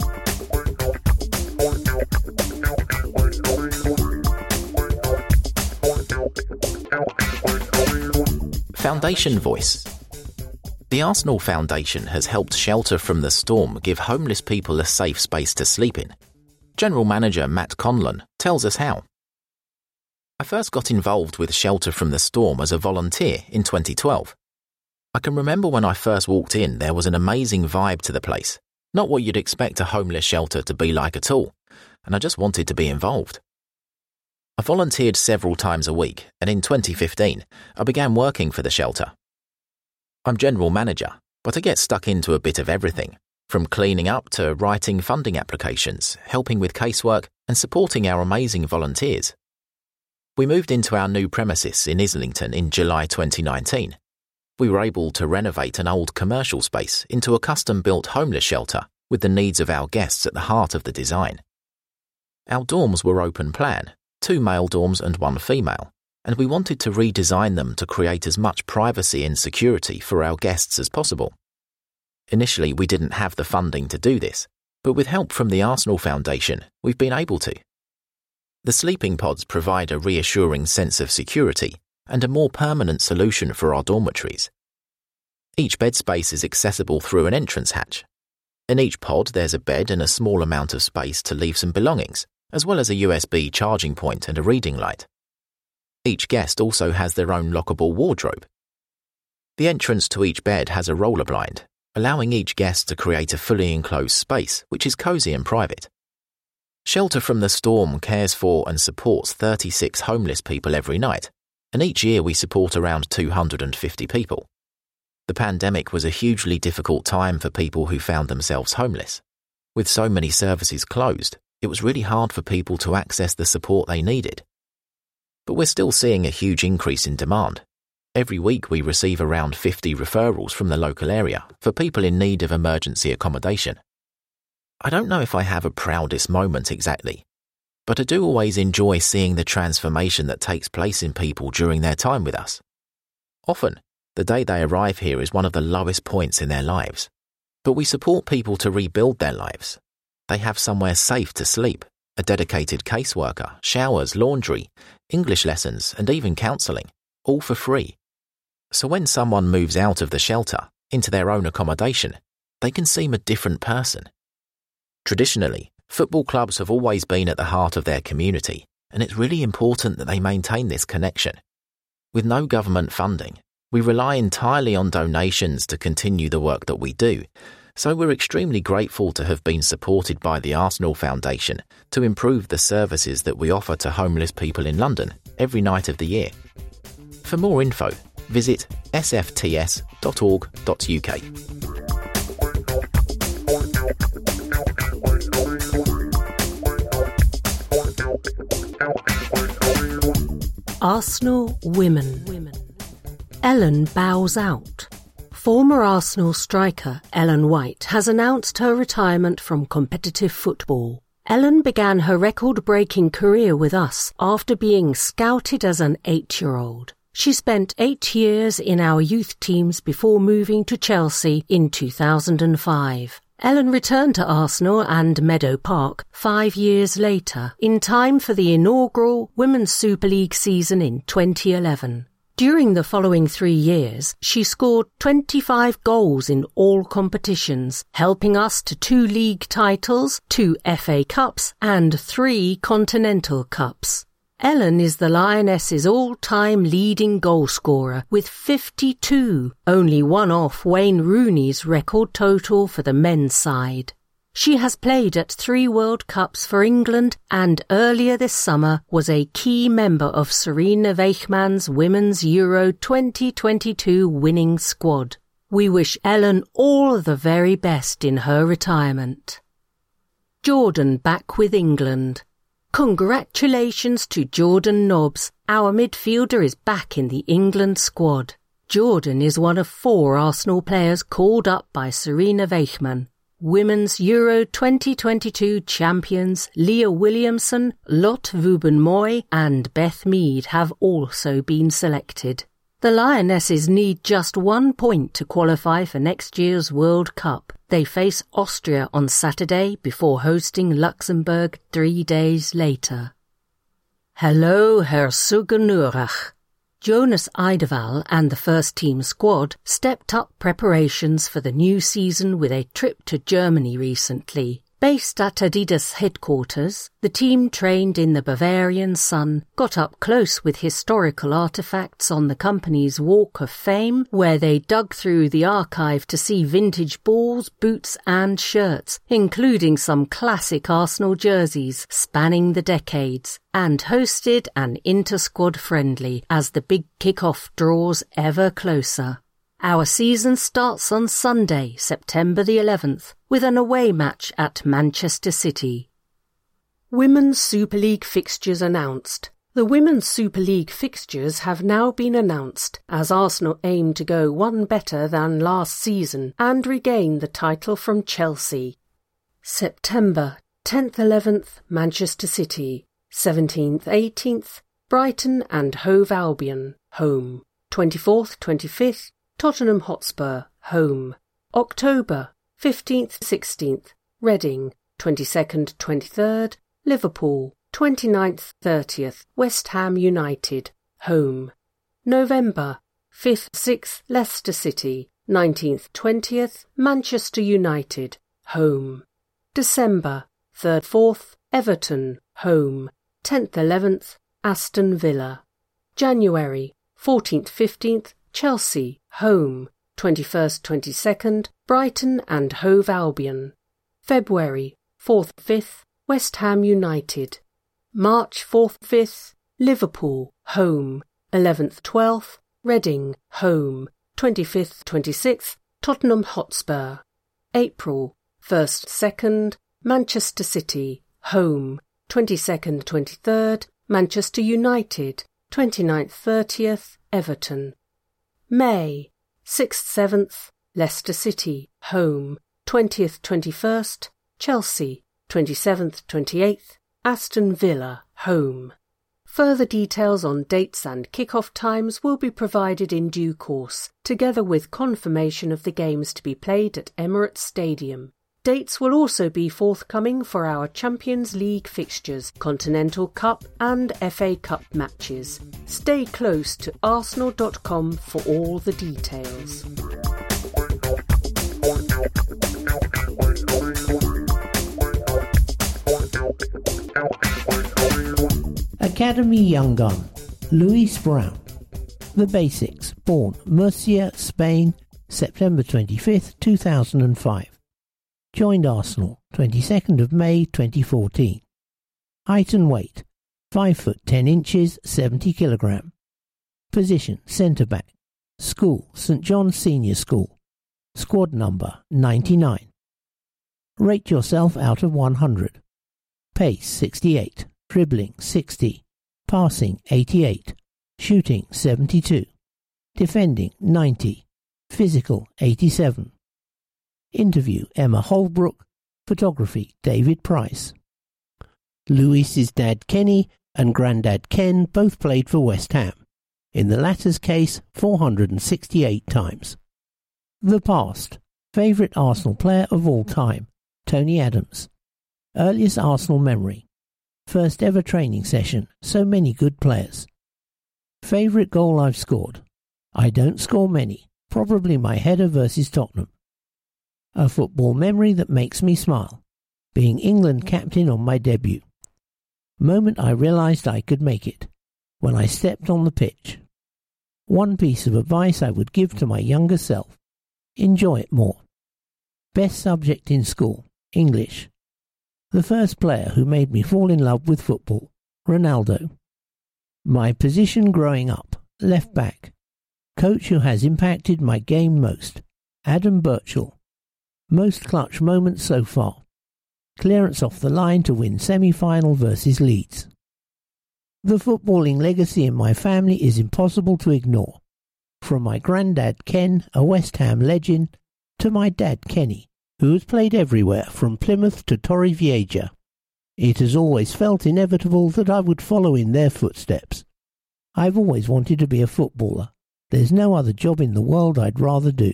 Foundation Voice. The Arsenal Foundation has helped Shelter from the Storm give homeless people a safe space to sleep in. General Manager Matt Conlon tells us how. I first got involved with Shelter from the Storm as a volunteer in 2012. I can remember when I first walked in, there was an amazing vibe to the place. Not what you'd expect a homeless shelter to be like at all, and I just wanted to be involved. I volunteered several times a week, and in 2015, I began working for the shelter. I'm general manager, but I get stuck into a bit of everything, from cleaning up to writing funding applications, helping with casework, and supporting our amazing volunteers. We moved into our new premises in Islington in July 2019. We were able to renovate an old commercial space into a custom-built homeless shelter with the needs of our guests at the heart of the design. Our dorms were open plan, 2 male dorms and 1 female, and we wanted to redesign them to create as much privacy and security for our guests as possible. Initially, we didn't have the funding to do this, but with help from the Arsenal Foundation, we've been able to. The sleeping pods provide a reassuring sense of security and a more permanent solution for our dormitories. Each bed space is accessible through an entrance hatch. In each pod, there's a bed and a small amount of space to leave some belongings, as well as a USB charging point and a reading light. Each guest also has their own lockable wardrobe. The entrance to each bed has a roller blind, allowing each guest to create a fully enclosed space, which is cosy and private. Shelter from the Storm cares for and supports 36 homeless people every night, and each year we support around 250 people. The pandemic was a hugely difficult time for people who found themselves homeless. With so many services closed, it was really hard for people to access the support they needed. But we're still seeing a huge increase in demand. Every week we receive around 50 referrals from the local area for people in need of emergency accommodation. I don't know if I have a proudest moment exactly, but I do always enjoy seeing the transformation that takes place in people during their time with us. Often, the day they arrive here is one of the lowest points in their lives, but we support people to rebuild their lives. They have somewhere safe to sleep, a dedicated caseworker, showers, laundry, English lessons, and even counselling, all for free. So when someone moves out of the shelter into their own accommodation, they can seem a different person. Traditionally, football clubs have always been at the heart of their community, and it's really important that they maintain this connection. With no government funding, we rely entirely on donations to continue the work that we do, so we're extremely grateful to have been supported by the Arsenal Foundation to improve the services that we offer to homeless people in London every night of the year. For more info, visit sfts.org.uk. Arsenal Women. Ellen bows out. Former Arsenal striker Ellen White has announced her retirement from competitive football. Ellen began her record-breaking career with us after being scouted as an 8-year-old. She spent 8 years in our youth teams before moving to Chelsea in 2005. Ellen returned to Arsenal and Meadow Park 5 years later, in time for the inaugural Women's Super League season in 2011. During the following 3 years, she scored 25 goals in all competitions, helping us to 2 league titles, 2 FA Cups and 3 Continental Cups. Ellen is the Lionesses' all-time leading goalscorer with 52, only one off Wayne Rooney's record total for the men's side. She has played at 3 World Cups for England and earlier this summer was a key member of Sarina Weichmann's Women's Euro 2022 winning squad. We wish Ellen all the very best in her retirement. Jordan back with England. Congratulations to Jordan Nobbs. Our midfielder is back in the England squad. Jordan is one of 4 Arsenal players called up by Sarina Weichmann. Women's Euro 2022 champions Leah Williamson, Lotte Wubben-Moy and Beth Mead have also been selected. The Lionesses need just 1 point to qualify for next year's World Cup. They face Austria on Saturday before hosting Luxembourg 3 days later. Hello, Herzogenaurach. Jonas Eidevall and the first-team squad stepped up preparations for the new season with a trip to Germany recently. Based at Adidas headquarters, the team trained in the Bavarian sun, got up close with historical artefacts on the company's Walk of Fame, where they dug through the archive to see vintage balls, boots and shirts, including some classic Arsenal jerseys spanning the decades, and hosted an inter-squad friendly as the big kick-off draws ever closer. Our season starts on Sunday, September the 11th, with an away match at Manchester City. Women's Super League fixtures announced. The Women's Super League fixtures have now been announced, as Arsenal aim to go one better than last season and regain the title from Chelsea. September 10th 11th, Manchester City. 17th 18th, Brighton and Hove Albion, home. 24th 25th, Tottenham Hotspur, home. October 15th 16th, Reading. 22nd 23rd, Liverpool. 29th 30th, West Ham United, home. November 5th 6th, Leicester City. 19th 20th, Manchester United, home. December 3rd 4th, Everton, home. 10th 11th, Aston Villa. January 14th 15th, Chelsea, home. 21st 22nd, Brighton and Hove Albion. February 4th 5th, West Ham United. March 4th 5th, Liverpool, home. 11th 12th, Reading, home. 25th 26th, Tottenham Hotspur. April 1st 2nd, Manchester City, home. 22nd 23rd, Manchester United. 29th 30th, Everton. May 6th 7th, Leicester City, home. 20th 21st, Chelsea. 27th 28th, Aston Villa, home. Further details on dates and kick-off times will be provided in due course, together with confirmation of the games to be played at Emirates Stadium. Dates will also be forthcoming for our Champions League fixtures, Continental Cup and FA Cup matches. Stay close to arsenal.com for all the details. Academy Young Gun, Luis Brown. The Basics, born Murcia, Spain, September 25th, 2005. Joined Arsenal, 22nd of May 2014. Height and weight, 5 foot 10 inches, 70 kilogram. Position, centre-back. School, St John's Senior School. Squad number, 99. Rate yourself out of 100. Pace, 68. Dribbling, 60. Passing, 88. Shooting, 72. Defending, 90. Physical 87. Interview Emma Holbrook. Photography David Price. Louis's dad Kenny and granddad Ken both played for West Ham. In the latter's case, 468 times. The past. Favourite Arsenal player of all time, Tony Adams. Earliest Arsenal memory. First ever training session, so many good players. Favourite goal I've scored. I don't score many, probably my header versus Tottenham. A football memory that makes me smile. Being England captain on my debut. Moment I realised I could make it. When I stepped on the pitch. One piece of advice I would give to my younger self. Enjoy it more. Best subject in school, English. The first player who made me fall in love with football, Ronaldo. My position growing up, left back. Coach who has impacted my game most, Adam Birchall. Most clutch moments so far. Clearance off the line to win semi-final versus Leeds. The footballing legacy in my family is impossible to ignore. From my granddad Ken, a West Ham legend, to my dad Kenny, who has played everywhere from Plymouth to Torrevieja. It has always felt inevitable that I would follow in their footsteps. I've always wanted to be a footballer. There's no other job in the world I'd rather do.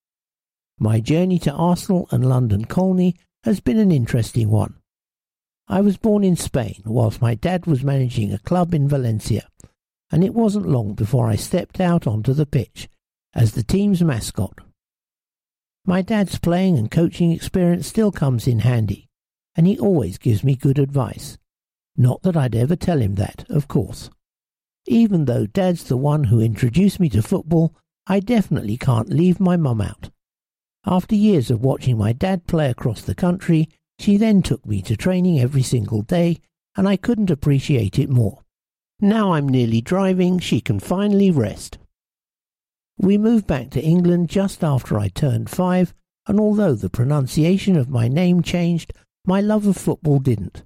My journey to Arsenal and London Colney has been an interesting one. I was born in Spain whilst my dad was managing a club in Valencia, and it wasn't long before I stepped out onto the pitch as the team's mascot. My dad's playing and coaching experience still comes in handy, and he always gives me good advice. Not that I'd ever tell him that, of course. Even though Dad's the one who introduced me to football, I definitely can't leave my mum out. After years of watching my dad play across the country, she then took me to training every single day, and I couldn't appreciate it more. Now I'm nearly driving, she can finally rest. We moved back to England just after I turned 5, and although the pronunciation of my name changed, my love of football didn't.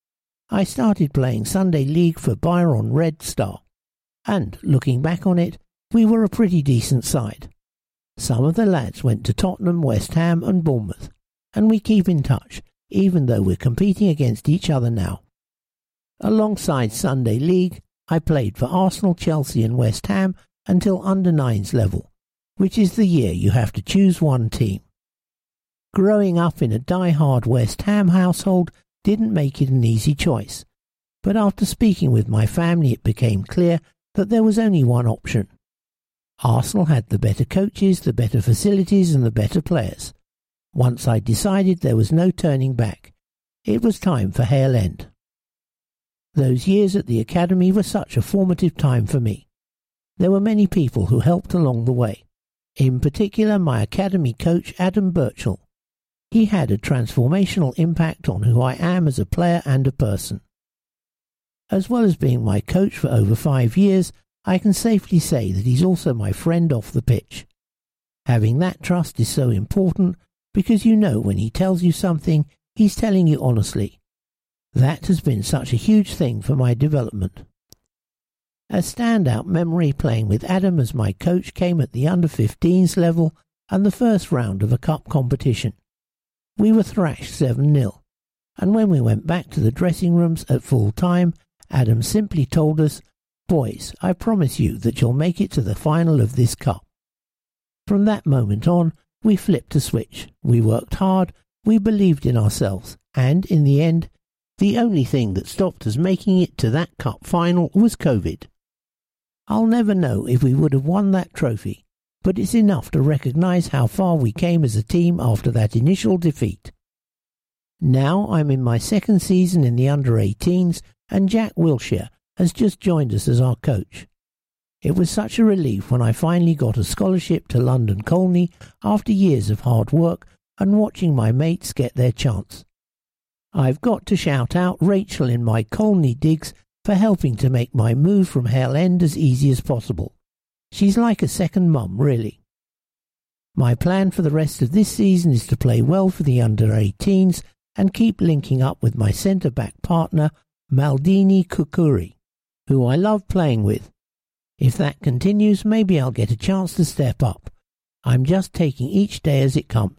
I started playing Sunday League for Byron Red Star, and, looking back on it, we were a pretty decent side. Some of the lads went to Tottenham, West Ham and Bournemouth, and we keep in touch, even though we're competing against each other now. Alongside Sunday League, I played for Arsenal, Chelsea and West Ham until under-9s level, which is the year you have to choose one team. Growing up in a die-hard West Ham household didn't make it an easy choice, but after speaking with my family it became clear that there was only one option. Arsenal had the better coaches, the better facilities and the better players. Once I decided there was no turning back. It was time for Hale End. Those years at the academy were such a formative time for me. There were many people who helped along the way. In particular, my academy coach Adam Birchall. He had a transformational impact on who I am as a player and a person. As well as being my coach for over 5 years, I can safely say that he's also my friend off the pitch. Having that trust is so important because you know when he tells you something, he's telling you honestly. That has been such a huge thing for my development. A standout memory playing with Adam as my coach came at the under-15s level and the first round of a cup competition. We were thrashed 7-0, and when we went back to the dressing rooms at full time, Adam simply told us, "Boys, I promise you that you'll make it to the final of this cup." From that moment on, we flipped a switch. We worked hard, we believed in ourselves, and in the end, the only thing that stopped us making it to that cup final was COVID. I'll never know if we would have won that trophy, but it's enough to recognise how far we came as a team after that initial defeat. Now I'm in my second season in the under-18s, and Jack Wilshere has just joined us as our coach. It was such a relief when I finally got a scholarship to London Colney after years of hard work and watching my mates get their chance. I've got to shout out Rachel in my Colney digs for helping to make my move from Hale End as easy as possible. She's like a second mum, really. My plan for the rest of this season is to play well for the under-18s and keep linking up with my centre-back partner, Maldini Kukuri, who I love playing with. If that continues, maybe I'll get a chance to step up. I'm just taking each day as it comes.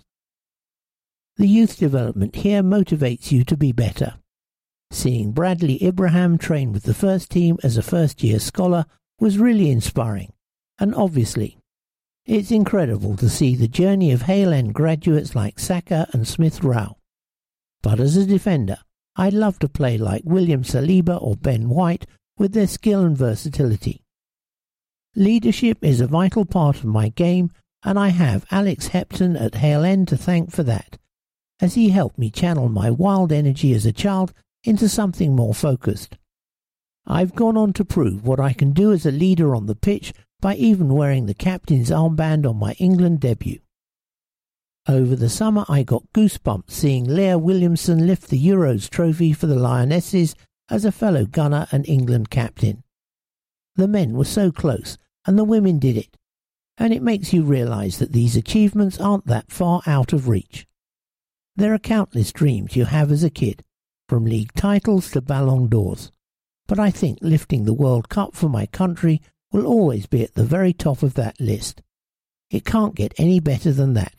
The youth development here motivates you to be better. Seeing Bradley Ibrahim train with the first team as a first-year scholar was really inspiring, and obviously, it's incredible to see the journey of Hale End graduates like Saka and Smith Rowe. But as a defender, I'd love to play like William Saliba or Ben White with their skill and versatility. Leadership is a vital part of my game, and I have Alex Hepton at Hale End to thank for that, as he helped me channel my wild energy as a child into something more focused. I've gone on to prove what I can do as a leader on the pitch by even wearing the captain's armband on my England debut. Over the summer I got goosebumps seeing Leah Williamson lift the Euros trophy for the Lionesses as a fellow gunner and England captain. The men were so close and the women did it, and it makes you realise that these achievements aren't that far out of reach. There are countless dreams you have as a kid, from league titles to Ballon d'Ors, but I think lifting the World Cup for my country will always be at the very top of that list. It can't get any better than that.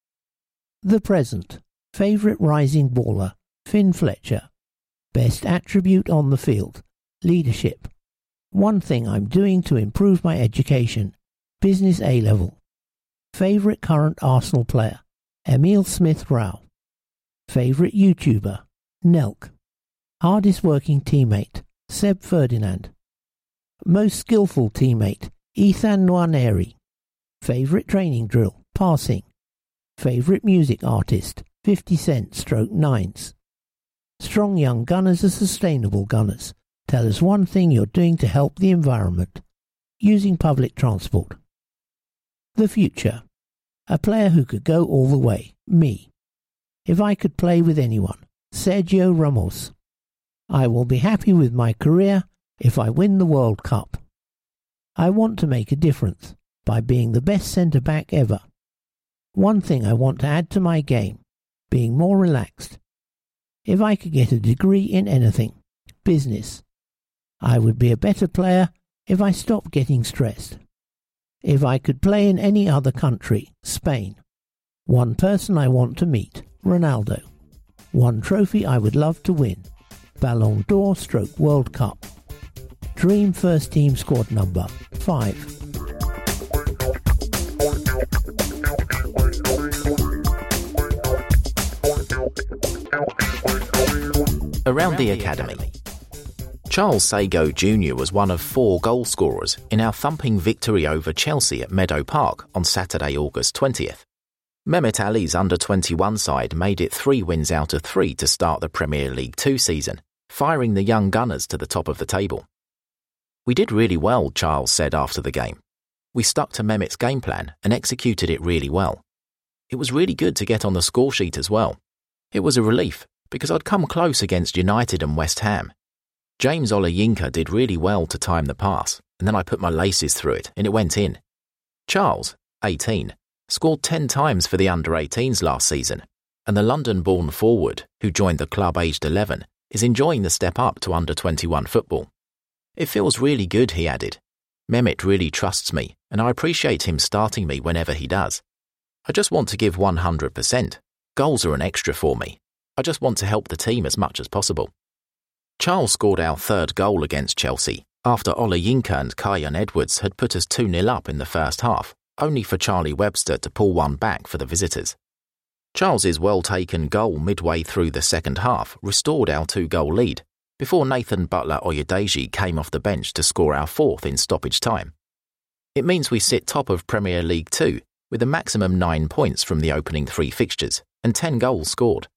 The present. Favourite rising baller, Finn Fletcher. Best attribute on the field, leadership. One thing I'm doing to improve my education, business A-level. Favourite current Arsenal player, Emile Smith-Rowe. Favourite YouTuber, Nelk. Hardest working teammate, Seb Ferdinand. Most skillful teammate, Ethan Nwaneri. Favourite training drill, passing. Favourite music artist, 50 Cent / Nines. Strong young gunners are sustainable gunners. Tell us one thing you're doing to help the environment. Using public transport. The future. A player who could go all the way, me. If I could play with anyone, Sergio Ramos. I will be happy with my career if I win the World Cup. I want to make a difference by being the best centre-back ever. One thing I want to add to my game, being more relaxed. If I could get a degree in anything, business. I would be a better player if I stopped getting stressed. If I could play in any other country, Spain. One person I want to meet, Ronaldo. One trophy I would love to win, Ballon d'Or / World Cup. Dream first team squad number, 5. Around the academy. Charles Sago Jr. was one of 4 goal scorers in our thumping victory over Chelsea at Meadow Park on Saturday, August 20th. Mehmet Ali's under-21 side made it 3 wins out of 3 to start the Premier League 2 season, firing the young Gunners to the top of the table. We did really well, Charles said after the game. We stuck to Mehmet's game plan and executed it really well. It was really good to get on the score sheet as well. It was a relief, because I'd come close against United and West Ham. James Olayinka did really well to time the pass, and then I put my laces through it, and it went in. Charles, 18, scored 10 times for the under-18s last season, and the London-born forward, who joined the club aged 11, is enjoying the step up to under-21 football. It feels really good, he added. Mehmet really trusts me, and I appreciate him starting me whenever he does. I just want to give 100%. Goals are an extra for me. I just want to help the team as much as possible. Charles scored our 3rd goal against Chelsea after Olayinka and Kyan Edwards had put us 2-0 up in the first half, only for Charlie Webster to pull one back for the visitors. Charles's well-taken goal midway through the second half restored our 2-goal lead, before Nathan Butler-Oyedeji came off the bench to score our 4th in stoppage time. It means we sit top of Premier League 2 with a maximum 9 points from the opening 3 fixtures and 10 goals scored.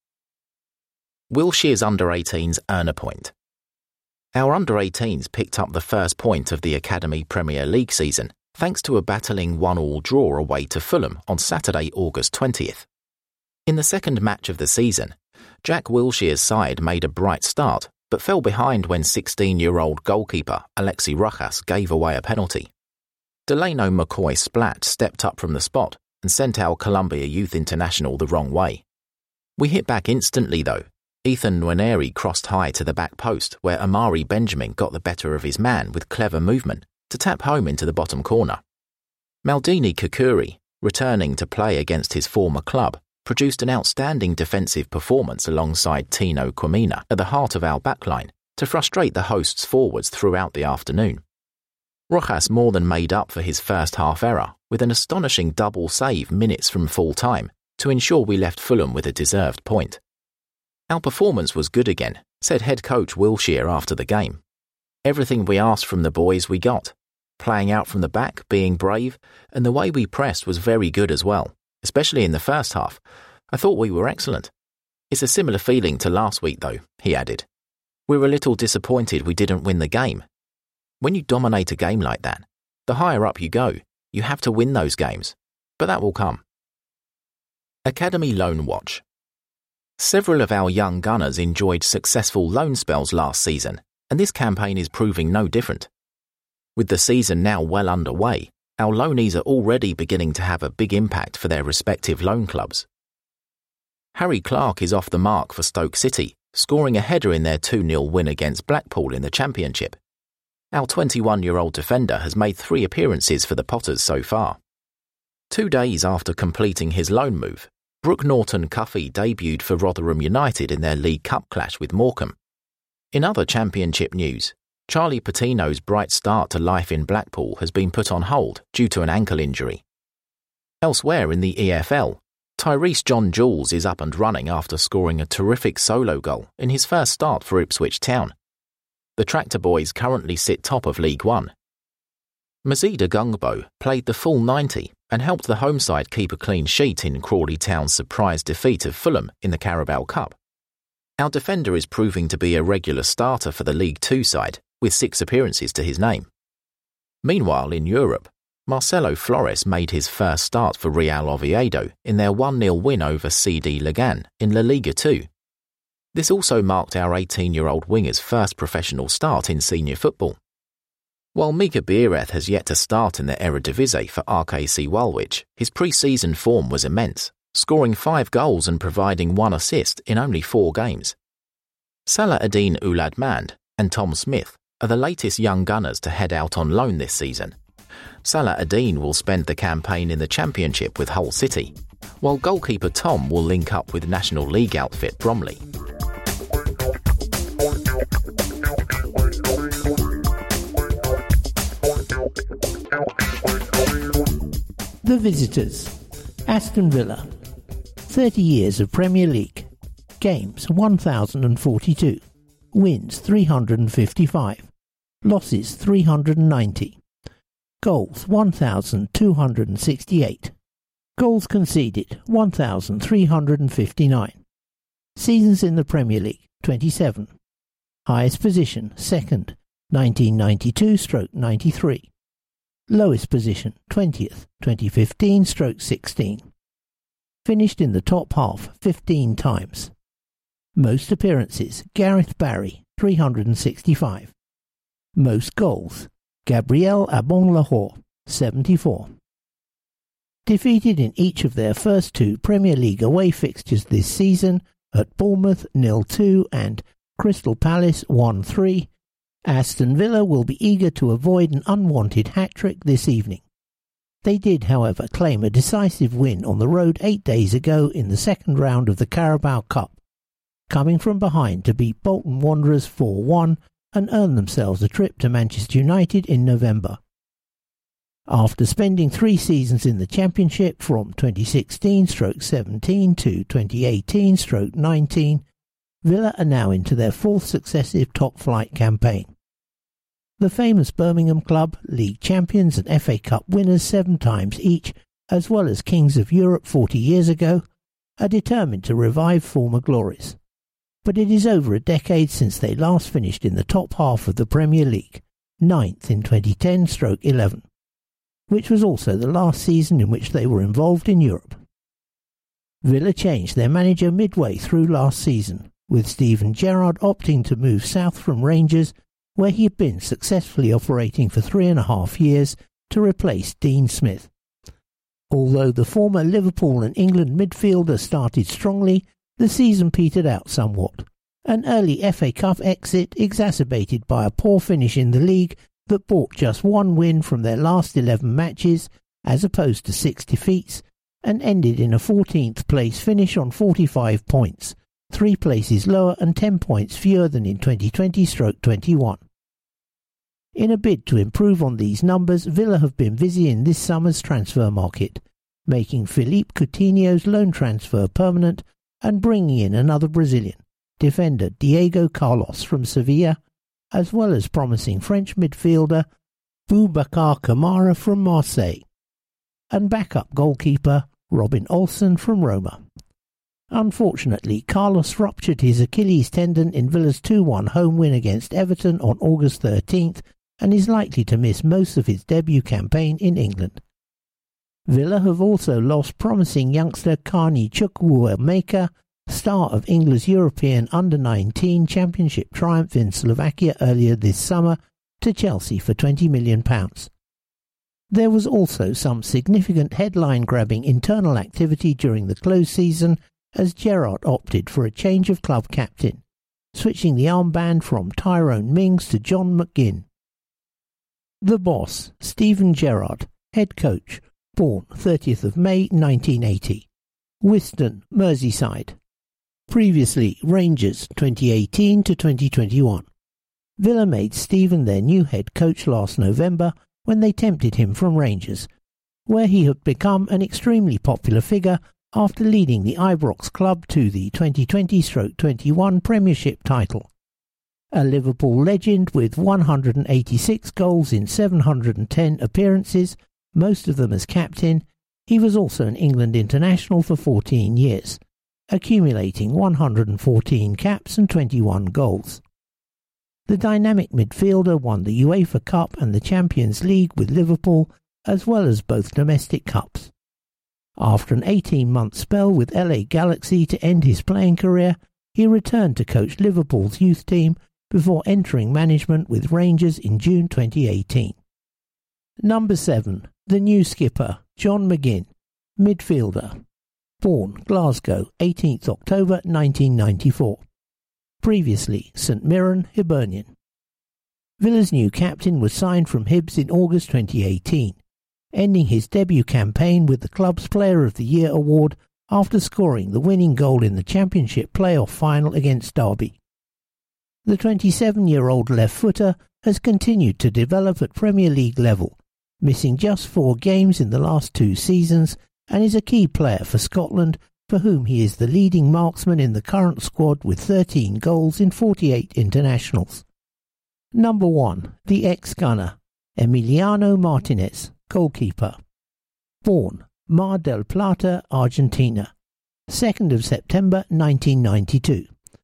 Wilshire's under-18s earn a point. Our under-18s picked up the first point of the Academy Premier League season thanks to a battling 1-1 draw away to Fulham on Saturday, August 20th. In the second match of the season, Jack Wilshire's side made a bright start but fell behind when 16-year-old goalkeeper Alexi Rojas gave away a penalty. Delano McCoy Splat stepped up from the spot and sent our Columbia Youth International the wrong way. We hit back instantly though. Ethan Nwaneri crossed high to the back post where Amari Benjamin got the better of his man with clever movement to tap home into the bottom corner. Maldini Kakuri, returning to play against his former club, produced an outstanding defensive performance alongside Tino Quamina at the heart of our backline to frustrate the hosts' forwards throughout the afternoon. Rojas more than made up for his first half error with an astonishing double save minutes from full time to ensure we left Fulham with a deserved point. Our performance was good again, said head coach Wilshere after the game. Everything we asked from the boys we got. Playing out from the back, being brave, and the way we pressed was very good as well, especially in the first half. I thought we were excellent. It's a similar feeling to last week though, he added. We're a little disappointed we didn't win the game. When you dominate a game like that, the higher up you go, you have to win those games. But that will come. Academy Loan Watch. Several of our young gunners enjoyed successful loan spells last season, and this campaign is proving no different. With the season now well underway, our loanees are already beginning to have a big impact for their respective loan clubs. Harry Clarke is off the mark for Stoke City, scoring a header in their 2-0 win against Blackpool in the Championship. Our 21-year-old defender has made 3 appearances for the Potters so far. 2 days after completing his loan move, Brooke Norton-Cuffy debuted for Rotherham United in their League Cup clash with Morecambe. In other Championship news, Charlie Patino's bright start to life in Blackpool has been put on hold due to an ankle injury. Elsewhere in the EFL, Tyrese John-Jules is up and running after scoring a terrific solo goal in his first start for Ipswich Town. The Tractor Boys currently sit top of League One. Mazida Gungbo played the full 90 and helped the home side keep a clean sheet in Crawley Town's surprise defeat of Fulham in the Carabao Cup. Our defender is proving to be a regular starter for the League Two side, with 6 appearances to his name. Meanwhile, in Europe, Marcelo Flores made his first start for Real Oviedo in their 1-0 win over CD Ligan in La Liga 2. This also marked our 18-year-old winger's first professional start in senior football. While Mika Biereth has yet to start in the Eredivisie for RKC Walwich, his pre-season form was immense, scoring 5 goals and providing 1 assist in only 4 games. Salah Adine Ouladmand and Tom Smith are the latest young gunners to head out on loan this season. Salah Adine will spend the campaign in the Championship with Hull City, while goalkeeper Tom will link up with National League outfit Bromley. The visitors. Aston Villa. 30 years of Premier League. Games 1,042. Wins 355. Losses 390. Goals 1,268. Goals conceded 1,359. Seasons in the Premier League 27. Highest position 2nd 1992/93. Lowest position 20th 2015/16. Finished in the top half 15 times. Most appearances Gareth Barry 365. Most goals Gabriel Abon-Lahore 74. Defeated in each of their first 2 Premier League away fixtures this season at Bournemouth 0-2 and Crystal Palace 1-3, Aston Villa will be eager to avoid an unwanted hat-trick this evening. They did, however, claim a decisive win on the road 8 days ago in the second round of the Carabao Cup, coming from behind to beat Bolton Wanderers 4-1 and earn themselves a trip to Manchester United in November. After spending 3 seasons in the Championship from 2016/17 to 2018/19, Villa are now into their 4th successive top-flight campaign. The famous Birmingham club, league champions and FA Cup winners 7 times each, as well as Kings of Europe 40 years ago, are determined to revive former glories. But it is over a decade since they last finished in the top half of the Premier League, 9th in 2010/11, which was also the last season in which they were involved in Europe. Villa changed their manager midway through last season, with Steven Gerrard opting to move south from Rangers, where he had been successfully operating for 3.5 years, to replace Dean Smith. Although the former Liverpool and England midfielder started strongly, the season petered out somewhat. An early FA Cup exit exacerbated by a poor finish in the league that brought just 1 win from their last 11 matches as opposed to 6 defeats, and ended in a 14th place finish on 45 points, 3 places lower and 10 points fewer than in 2020-21. In a bid to improve on these numbers, Villa have been busy in this summer's transfer market, making Philippe Coutinho's loan transfer permanent and bringing in another Brazilian, defender Diego Carlos from Sevilla, as well as promising French midfielder Boubacar Kamara from Marseille, and backup goalkeeper Robin Olsen from Roma. Unfortunately, Carlos ruptured his Achilles tendon in Villa's 2-1 home win against Everton on August 13th and is likely to miss most of his debut campaign in England. Villa have also lost promising youngster Carney Chukwuemeka, star of England's European Under-19 Championship triumph in Slovakia earlier this summer, to Chelsea for £20 million. There was also some significant headline-grabbing internal activity during the close season as Gerrard opted for a change of club captain, switching the armband from Tyrone Mings to John McGinn. The boss, Steven Gerrard, head coach, born 30th of May 1980, Wiston, Merseyside. Previously Rangers 2018 to 2021. Villa made Steven their new head coach last November when they tempted him from Rangers, where he had become an extremely popular figure after leading the Ibrox club to the 2020-21 Premiership title. A Liverpool legend with 186 goals in 710 appearances, most of them as captain, he was also an England international for 14 years, accumulating 114 caps and 21 goals. The dynamic midfielder won the UEFA Cup and the Champions League with Liverpool, as well as both domestic cups. After an 18-month spell with LA Galaxy to end his playing career, he returned to coach Liverpool's youth team before entering management with Rangers in June 2018. Number 7. The new skipper, John McGinn, midfielder. Born Glasgow, 18th October 1994. Previously St Mirren, Hibernian. Villa's new captain was signed from Hibs in August 2018, ending his debut campaign with the club's Player of the Year award after scoring the winning goal in the Championship playoff final against Derby. The 27-year-old left-footer has continued to develop at Premier League level, missing just 4 games in the last 2 seasons, and is a key player for Scotland, for whom he is the leading marksman in the current squad with 13 goals in 48 internationals. Number 1. The ex-gunner, Emiliano Martinez, goalkeeper. Born Mar del Plata, Argentina, 2nd of September 1992.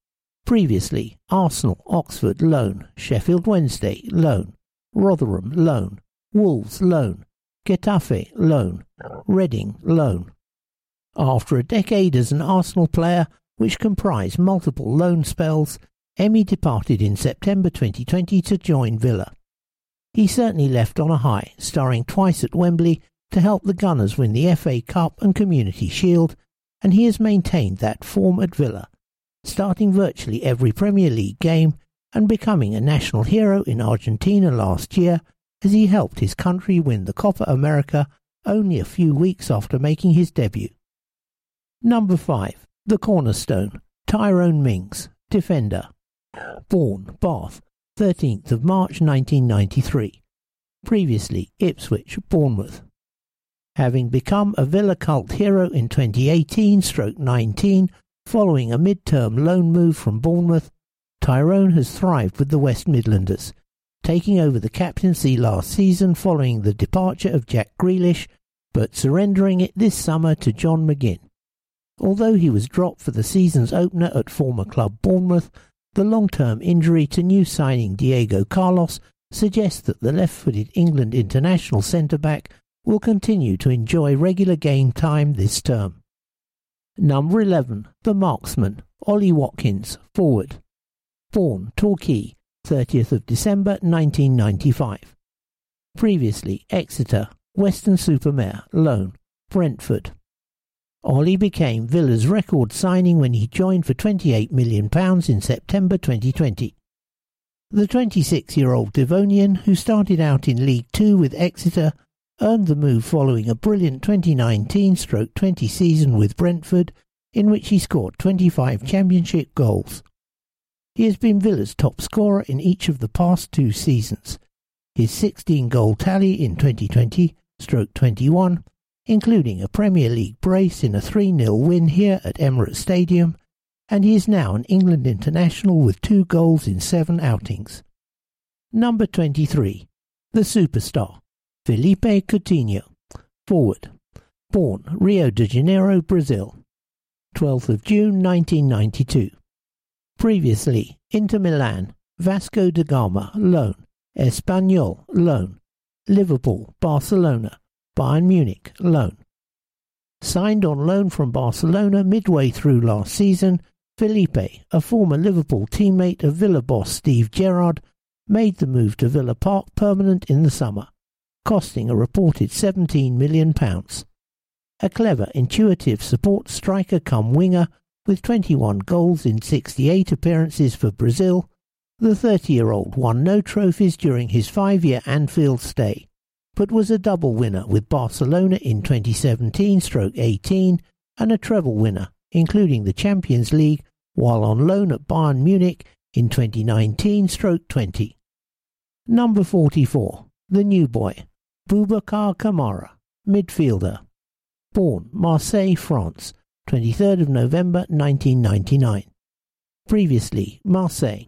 Previously Arsenal, Oxford loan, Sheffield Wednesday loan, Rotherham loan, Wolves loan, Getafe loan, Reading loan. After a decade as an Arsenal player, which comprised multiple loan spells, Emi departed in September 2020 to join Villa. He certainly left on a high, starring twice at Wembley to help the Gunners win the FA Cup and Community Shield, and he has maintained that form at Villa, starting virtually every Premier League game and becoming a national hero in Argentina last year as he helped his country win the Copa America only a few weeks after making his debut. Number 5. The cornerstone, Tyrone Mings, defender. Born Bath, 13th of March 1993. Previously Ipswich, Bournemouth. Having become a Villa cult hero in 2018-19 following a mid-term loan move from Bournemouth, Tyrone has thrived with the West Midlanders, taking over the captaincy last season following the departure of Jack Grealish, but surrendering it this summer to John McGinn. Although he was dropped for the season's opener at former club Bournemouth, the long-term injury to new signing Diego Carlos suggests that the left-footed England international centre-back will continue to enjoy regular game time this term. Number 11. The marksman, Ollie Watkins, forward. Born Torquay, 30th of December 1995. Previously Exeter, Weston-super-Mare, loan, Brentford. Ollie became Villa's record signing when he joined for £28 million in September 2020. The 26-year-old Devonian, who started out in League Two with Exeter, earned the move following a brilliant 2019-20 season with Brentford, in which he scored 25 championship goals. He has been Villa's top scorer in each of the past 2 seasons. His 16-goal tally in 2020-21, including a Premier League brace in a 3-0 win here at Emirates Stadium, and he is now an England international with 2 goals in 7 outings. Number 23. The superstar, Felipe Coutinho. Forward. Born Rio de Janeiro, Brazil. 12th of June 1992. Previously, Inter Milan, Vasco da Gama, loan. Espanyol, loan. Liverpool, Barcelona, Bayern Munich, loan. Signed on loan from Barcelona midway through last season, Felipe, a former Liverpool teammate of Villa boss Steve Gerrard, made the move to Villa Park permanent in the summer, costing a reported £17 million. A clever, intuitive support striker come winger with 21 goals in 68 appearances for Brazil, the 30-year-old won no trophies during his 5-year Anfield stay, but was a double winner with Barcelona in 2017-18 and a treble winner, including the Champions League, while on loan at Bayern Munich in 2019-20. Number 44. The new boy, Boubacar Kamara, midfielder. Born Marseille, France, 23rd of November 1999. Previously, Marseille.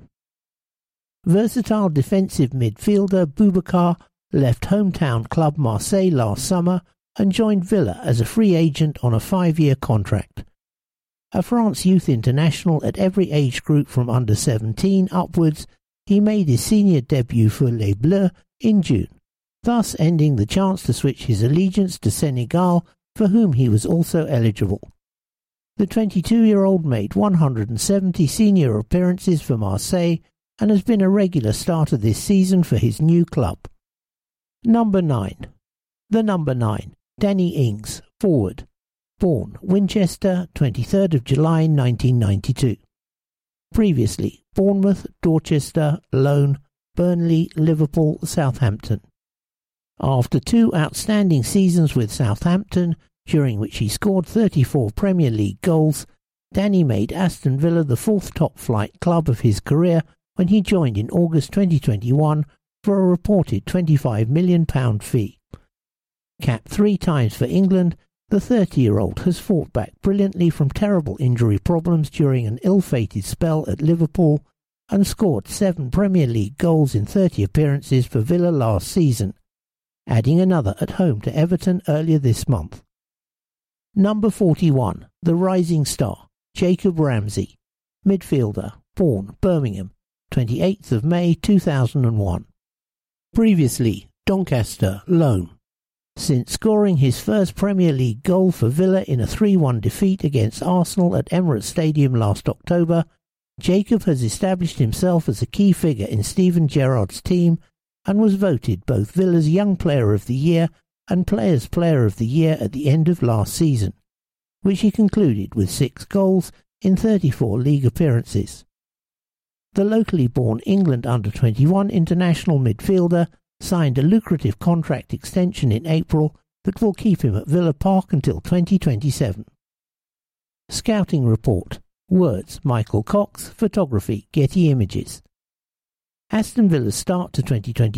Versatile defensive midfielder Boubacar left hometown club Marseille last summer and joined Villa as a free agent on a 5-year contract. A France youth international at every age group from under 17 upwards, he made his senior debut for Les Bleus in June, thus ending the chance to switch his allegiance to Senegal, for whom he was also eligible. The 22-year-old made 170 senior appearances for Marseille and has been a regular starter this season for his new club. Number 9. The number 9, Danny Ings, forward. Born Winchester, 23rd of July 1992. Previously, Bournemouth, Dorchester, loan, Burnley, Liverpool, Southampton. After 2 outstanding seasons with Southampton, during which he scored 34 Premier League goals, Danny made Aston Villa the 4th top-flight club of his career when he joined in August 2021 for a reported £25 million fee. Capped 3 times for England, the 30-year-old has fought back brilliantly from terrible injury problems during an ill-fated spell at Liverpool and scored 7 Premier League goals in 30 appearances for Villa last season, adding another at home to Everton earlier this month. Number 41, the rising star, Jacob Ramsey, midfielder, born Birmingham, 28th of May 2001. Previously, Doncaster, loan. Since scoring his first Premier League goal for Villa in a 3-1 defeat against Arsenal at Emirates Stadium last October, Jacob has established himself as a key figure in Steven Gerrard's team and was voted both Villa's Young Player of the Year and Players' Player of the Year at the end of last season, which he concluded with 6 goals in 34 league appearances. The locally born England under-21 international midfielder signed a lucrative contract extension in April that will keep him at Villa Park until 2027. Scouting report. Words, Michael Cox. Photography, Getty Images. Aston Villa's start to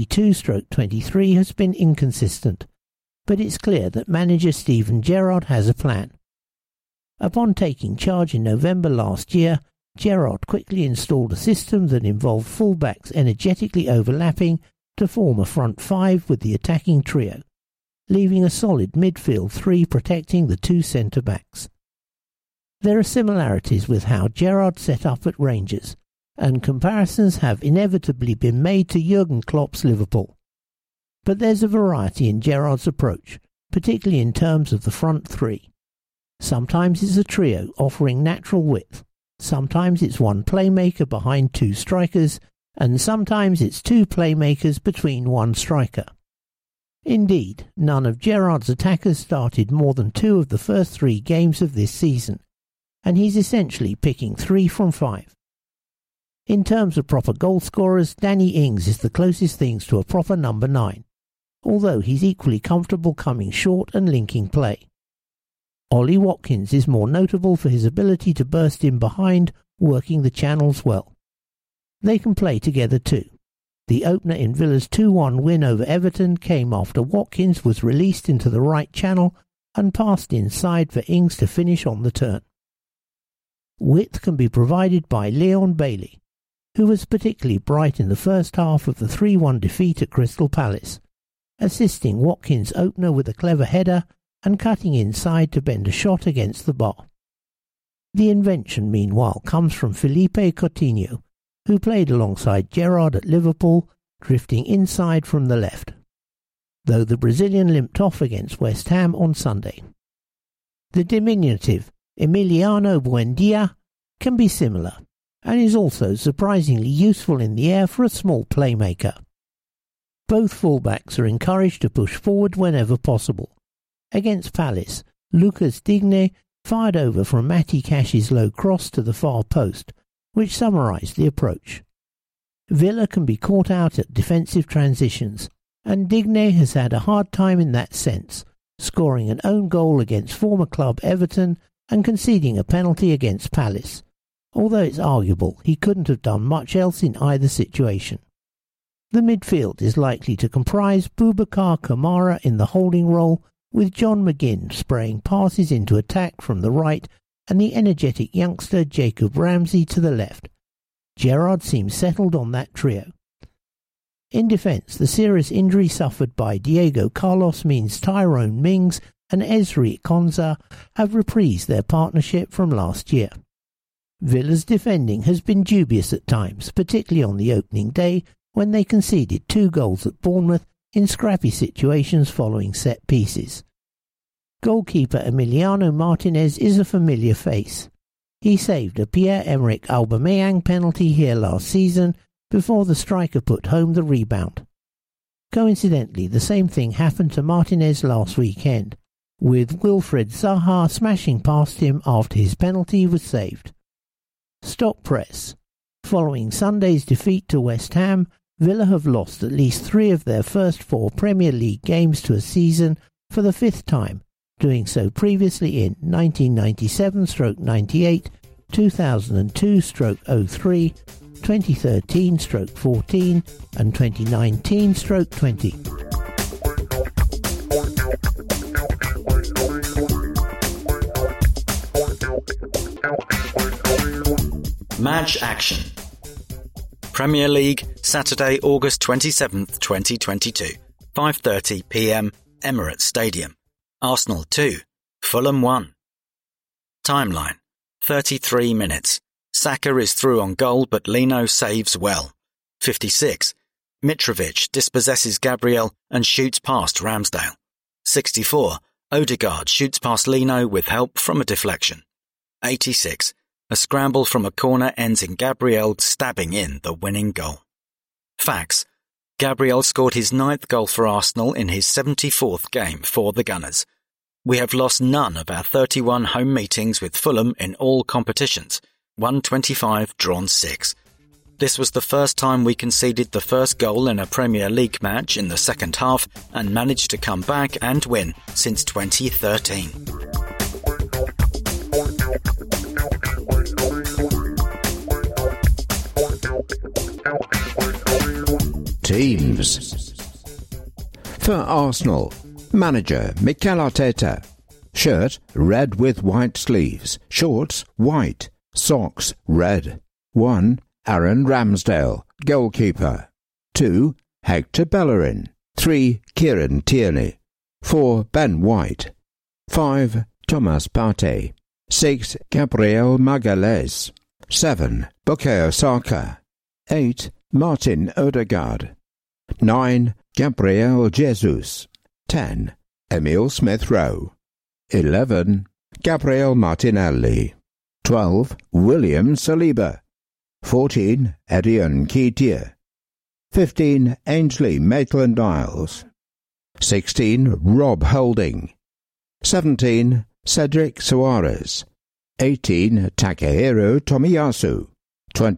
2022-23 has been inconsistent, but it's clear that manager Steven Gerrard has a plan. Upon taking charge in November last year, Gerrard quickly installed a system that involved full-backs energetically overlapping to form a front 5 with the attacking trio, leaving a solid midfield 3 protecting the 2 centre-backs. There are similarities with how Gerrard set up at Rangers, and comparisons have inevitably been made to Jurgen Klopp's Liverpool. But there's a variety in Gerrard's approach, particularly in terms of the front 3. Sometimes it's a trio offering natural width, sometimes it's one playmaker behind 2 strikers, and sometimes it's 2 playmakers between 1 striker. Indeed, none of Gerrard's attackers started more than 2 of the first 3 games of this season, and he's essentially picking 3 from 5. In terms of proper goal scorers, Danny Ings is the closest things to a proper number 9. although he's equally comfortable coming short and linking play. Ollie Watkins is more notable for his ability to burst in behind, working the channels well. They can play together too. The opener in Villa's 2-1 win over Everton came after Watkins was released into the right channel and passed inside for Ings to finish on the turn. Width can be provided by Leon Bailey, who was particularly bright in the first half of the 3-1 defeat at Crystal Palace, assisting Watkins' opener with a clever header and cutting inside to bend a shot against the bar. The invention, meanwhile, comes from Felipe Coutinho, who played alongside Gerrard at Liverpool, drifting inside from the left, though the Brazilian limped off against West Ham on Sunday. The diminutive Emiliano Buendia can be similar, and is also surprisingly useful in the air for a small playmaker. Both fullbacks are encouraged to push forward whenever possible. Against Palace, Lucas Digne fired over from Matty Cash's low cross to the far post, which summarised the approach. Villa can be caught out at defensive transitions, and Digne has had a hard time in that sense, scoring an own goal against former club Everton and conceding a penalty against Palace, although it's arguable he couldn't have done much else in either situation. The midfield is likely to comprise Boubacar Kamara in the holding role, with John McGinn spraying passes into attack from the right and the energetic youngster Jacob Ramsey to the left. Gerrard seems settled on that trio. In defence, the serious injury suffered by Diego Carlos means Tyrone Mings and Ezri Konsa have reprised their partnership from last year. Villa's defending has been dubious at times, particularly on the opening day when they conceded 2 goals at Bournemouth in scrappy situations following set pieces. Goalkeeper Emiliano Martinez is a familiar face. He saved a Pierre-Emerick Aubameyang penalty here last season before the striker put home the rebound. Coincidentally, the same thing happened to Martinez last weekend, with Wilfred Zaha smashing past him after his penalty was saved. Stop press. Following Sunday's defeat to West Ham, Villa have lost at least 3 of their first 4 Premier League games to a season for the 5th time, doing so previously in 1997-98, 2002-03, 2013-14 and 2019-20. Match action. Premier League, Saturday, August 27th, 2022, 5:30 p.m, Emirates Stadium. Arsenal 2, Fulham 1. Timeline, 33 minutes. Saka is through on goal, but Leno saves well. 56. Mitrovic dispossesses Gabriel and shoots past Ramsdale. 64. Odegaard shoots past Leno with help from a deflection. 86. A scramble from a corner ends in Gabriel stabbing in the winning goal. Facts. Gabriel scored his 9th goal for Arsenal in his 74th game for the Gunners. We have lost none of our 31 home meetings with Fulham in all competitions, won 25, drawn 6. This was the first time we conceded the first goal in a Premier League match in the second half and managed to come back and win since 2013. Teams. For Arsenal, manager Mikel Arteta. Shirt red with white sleeves, shorts white, socks red. 1. Aaron Ramsdale, goalkeeper. 2. Hector Bellerin. 3. Kieran Tierney. 4. Ben White. 5. Thomas Partey. 6. Gabriel Magalhaes. 7. Bukayo Saka. 8. Martin Odegaard. 9. Gabriel Jesus. 10. Emil Smith-Rowe. 11. Gabriel Martinelli. 12. William Saliba. 14. Eddie Nketiah. 15. Ainsley Maitland-Niles. 16. Rob Holding. 17. Cedric Soares. 18. Takehiro Tomiyasu.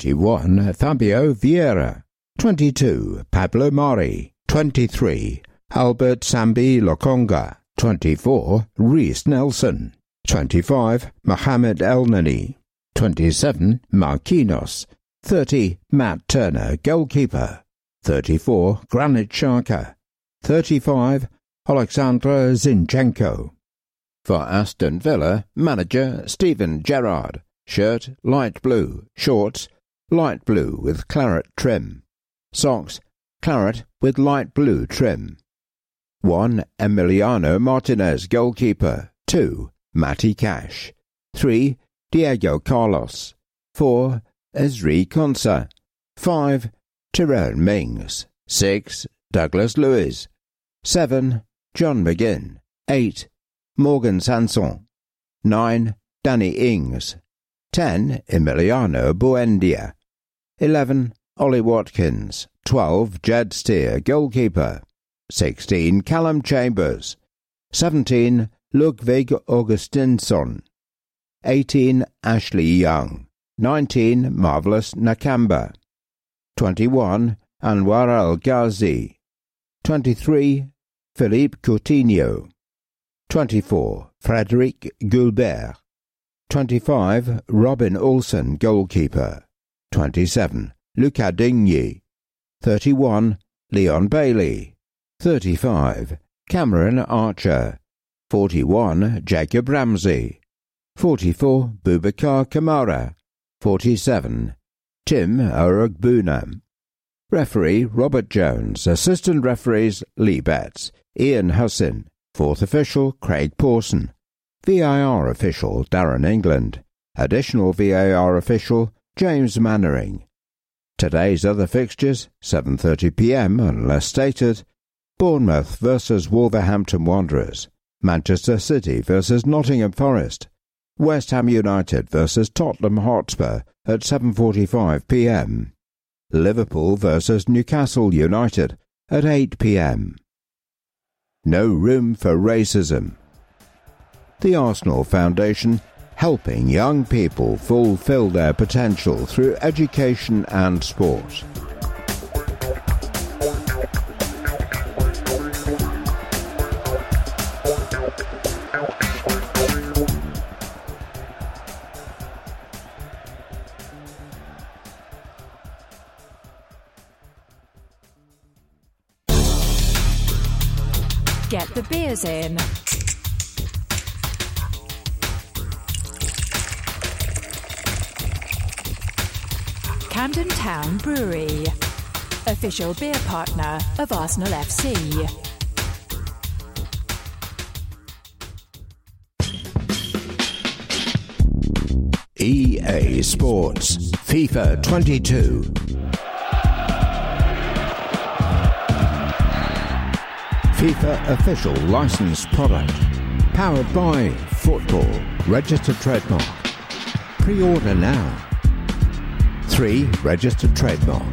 21. Fabio Vieira. 22. Pablo Mari. 23. Albert Sambi Lokonga. 24, Reece Nelson. 25, Mohamed Elneny. 27, Marquinhos. 30, Matt Turner, goalkeeper. 34, Granit Xhaka. 35, Alexander Zinchenko. For Aston Villa, manager Steven Gerrard. Shirt, light blue. Shorts, light blue with claret trim. Socks, claret with light blue trim. 1. Emiliano Martinez, goalkeeper. 2. Matty Cash. 3. Diego Carlos. 4. Ezri Konsa. 5. Tyrone Mings. 6. Douglas Luiz. 7. John McGinn. 8. Morgan Sanson. 9. Danny Ings. 10. Emiliano Buendia. 11. Ollie Watkins. 12. Jed Steer, goalkeeper. 16. Callum Chambers. 17. Ludwig Augustinsson. 18. Ashley Young. 19. Marvellous Nakamba. 21. Anwar El-Ghazi. 23. Philippe Coutinho. 24. Frederic Gulbert. 25. Robin Olsen, goalkeeper. 27. Luca Digne. 31. Leon Bailey. 35. Cameron Archer. 41. Jacob Ramsey. 44. Boubacar Kamara. 47. Tim Orugbuna. Referee Robert Jones. Assistant referees Lee Betts, Ian Hussin. Fourth official Craig Pawson. VAR official Darren England. Additional VAR official James Mannering. Today's other fixtures, 7:30 p.m. unless stated. Bournemouth versus Wolverhampton Wanderers. Manchester City versus Nottingham Forest. West Ham United versus Tottenham Hotspur at 7:45 p.m. Liverpool versus Newcastle United at 8 p.m. No room for racism. The Arsenal Foundation, helping young people fulfill their potential through education and sport. Get the beers in. Camden Town Brewery, official beer partner of Arsenal FC. EA Sports FIFA 22. FIFA official licensed product. Powered by Football. Registered trademark. Pre-order now. 3. Registered trademark.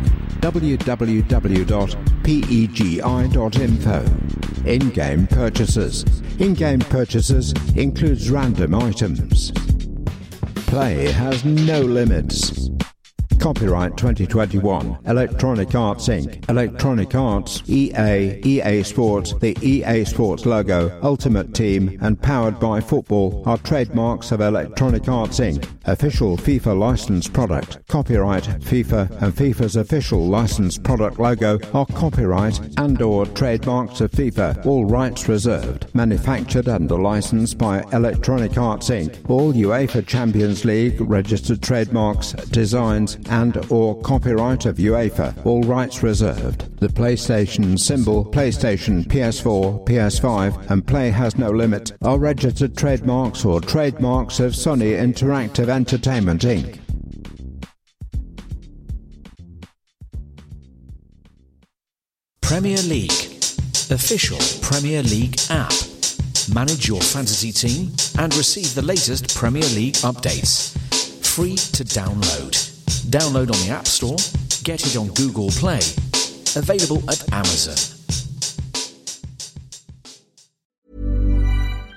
www.pegi.info. In-game purchases. In-game purchases includes random items. Play has no limits. Copyright 2021. Electronic Arts Inc. Electronic Arts, EA Sports, the EA Sports logo, Ultimate Team, and Powered by Football are trademarks of Electronic Arts Inc. Official FIFA licensed product. Copyright FIFA and FIFA's official licensed product logo are copyright and/or trademarks of FIFA. All rights reserved. Manufactured under license by Electronic Arts Inc. All UEFA Champions League registered trademarks, designs, and/or copyright of UEFA. All rights reserved. The PlayStation symbol, PlayStation, PS4, PS5, and Play Has No Limit are registered trademarks or trademarks of Sony Interactive Entertainment Inc. Premier League, official Premier League app. Manage your fantasy team and receive the latest Premier League updates. Free to download. Download on the App Store, get it on Google Play. Available at Amazon.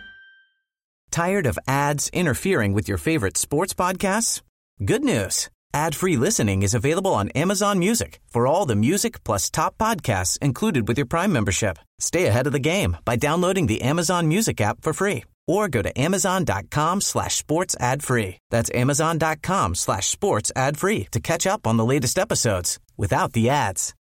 Tired of ads interfering with your favorite sports podcasts? Good news. Ad-free listening is available on Amazon Music for all the music plus top podcasts included with your Prime membership. Stay ahead of the game by downloading the Amazon Music app for free or go to amazon.com/sports ad free. That's amazon.com/sports ad free to catch up on the latest episodes without the ads.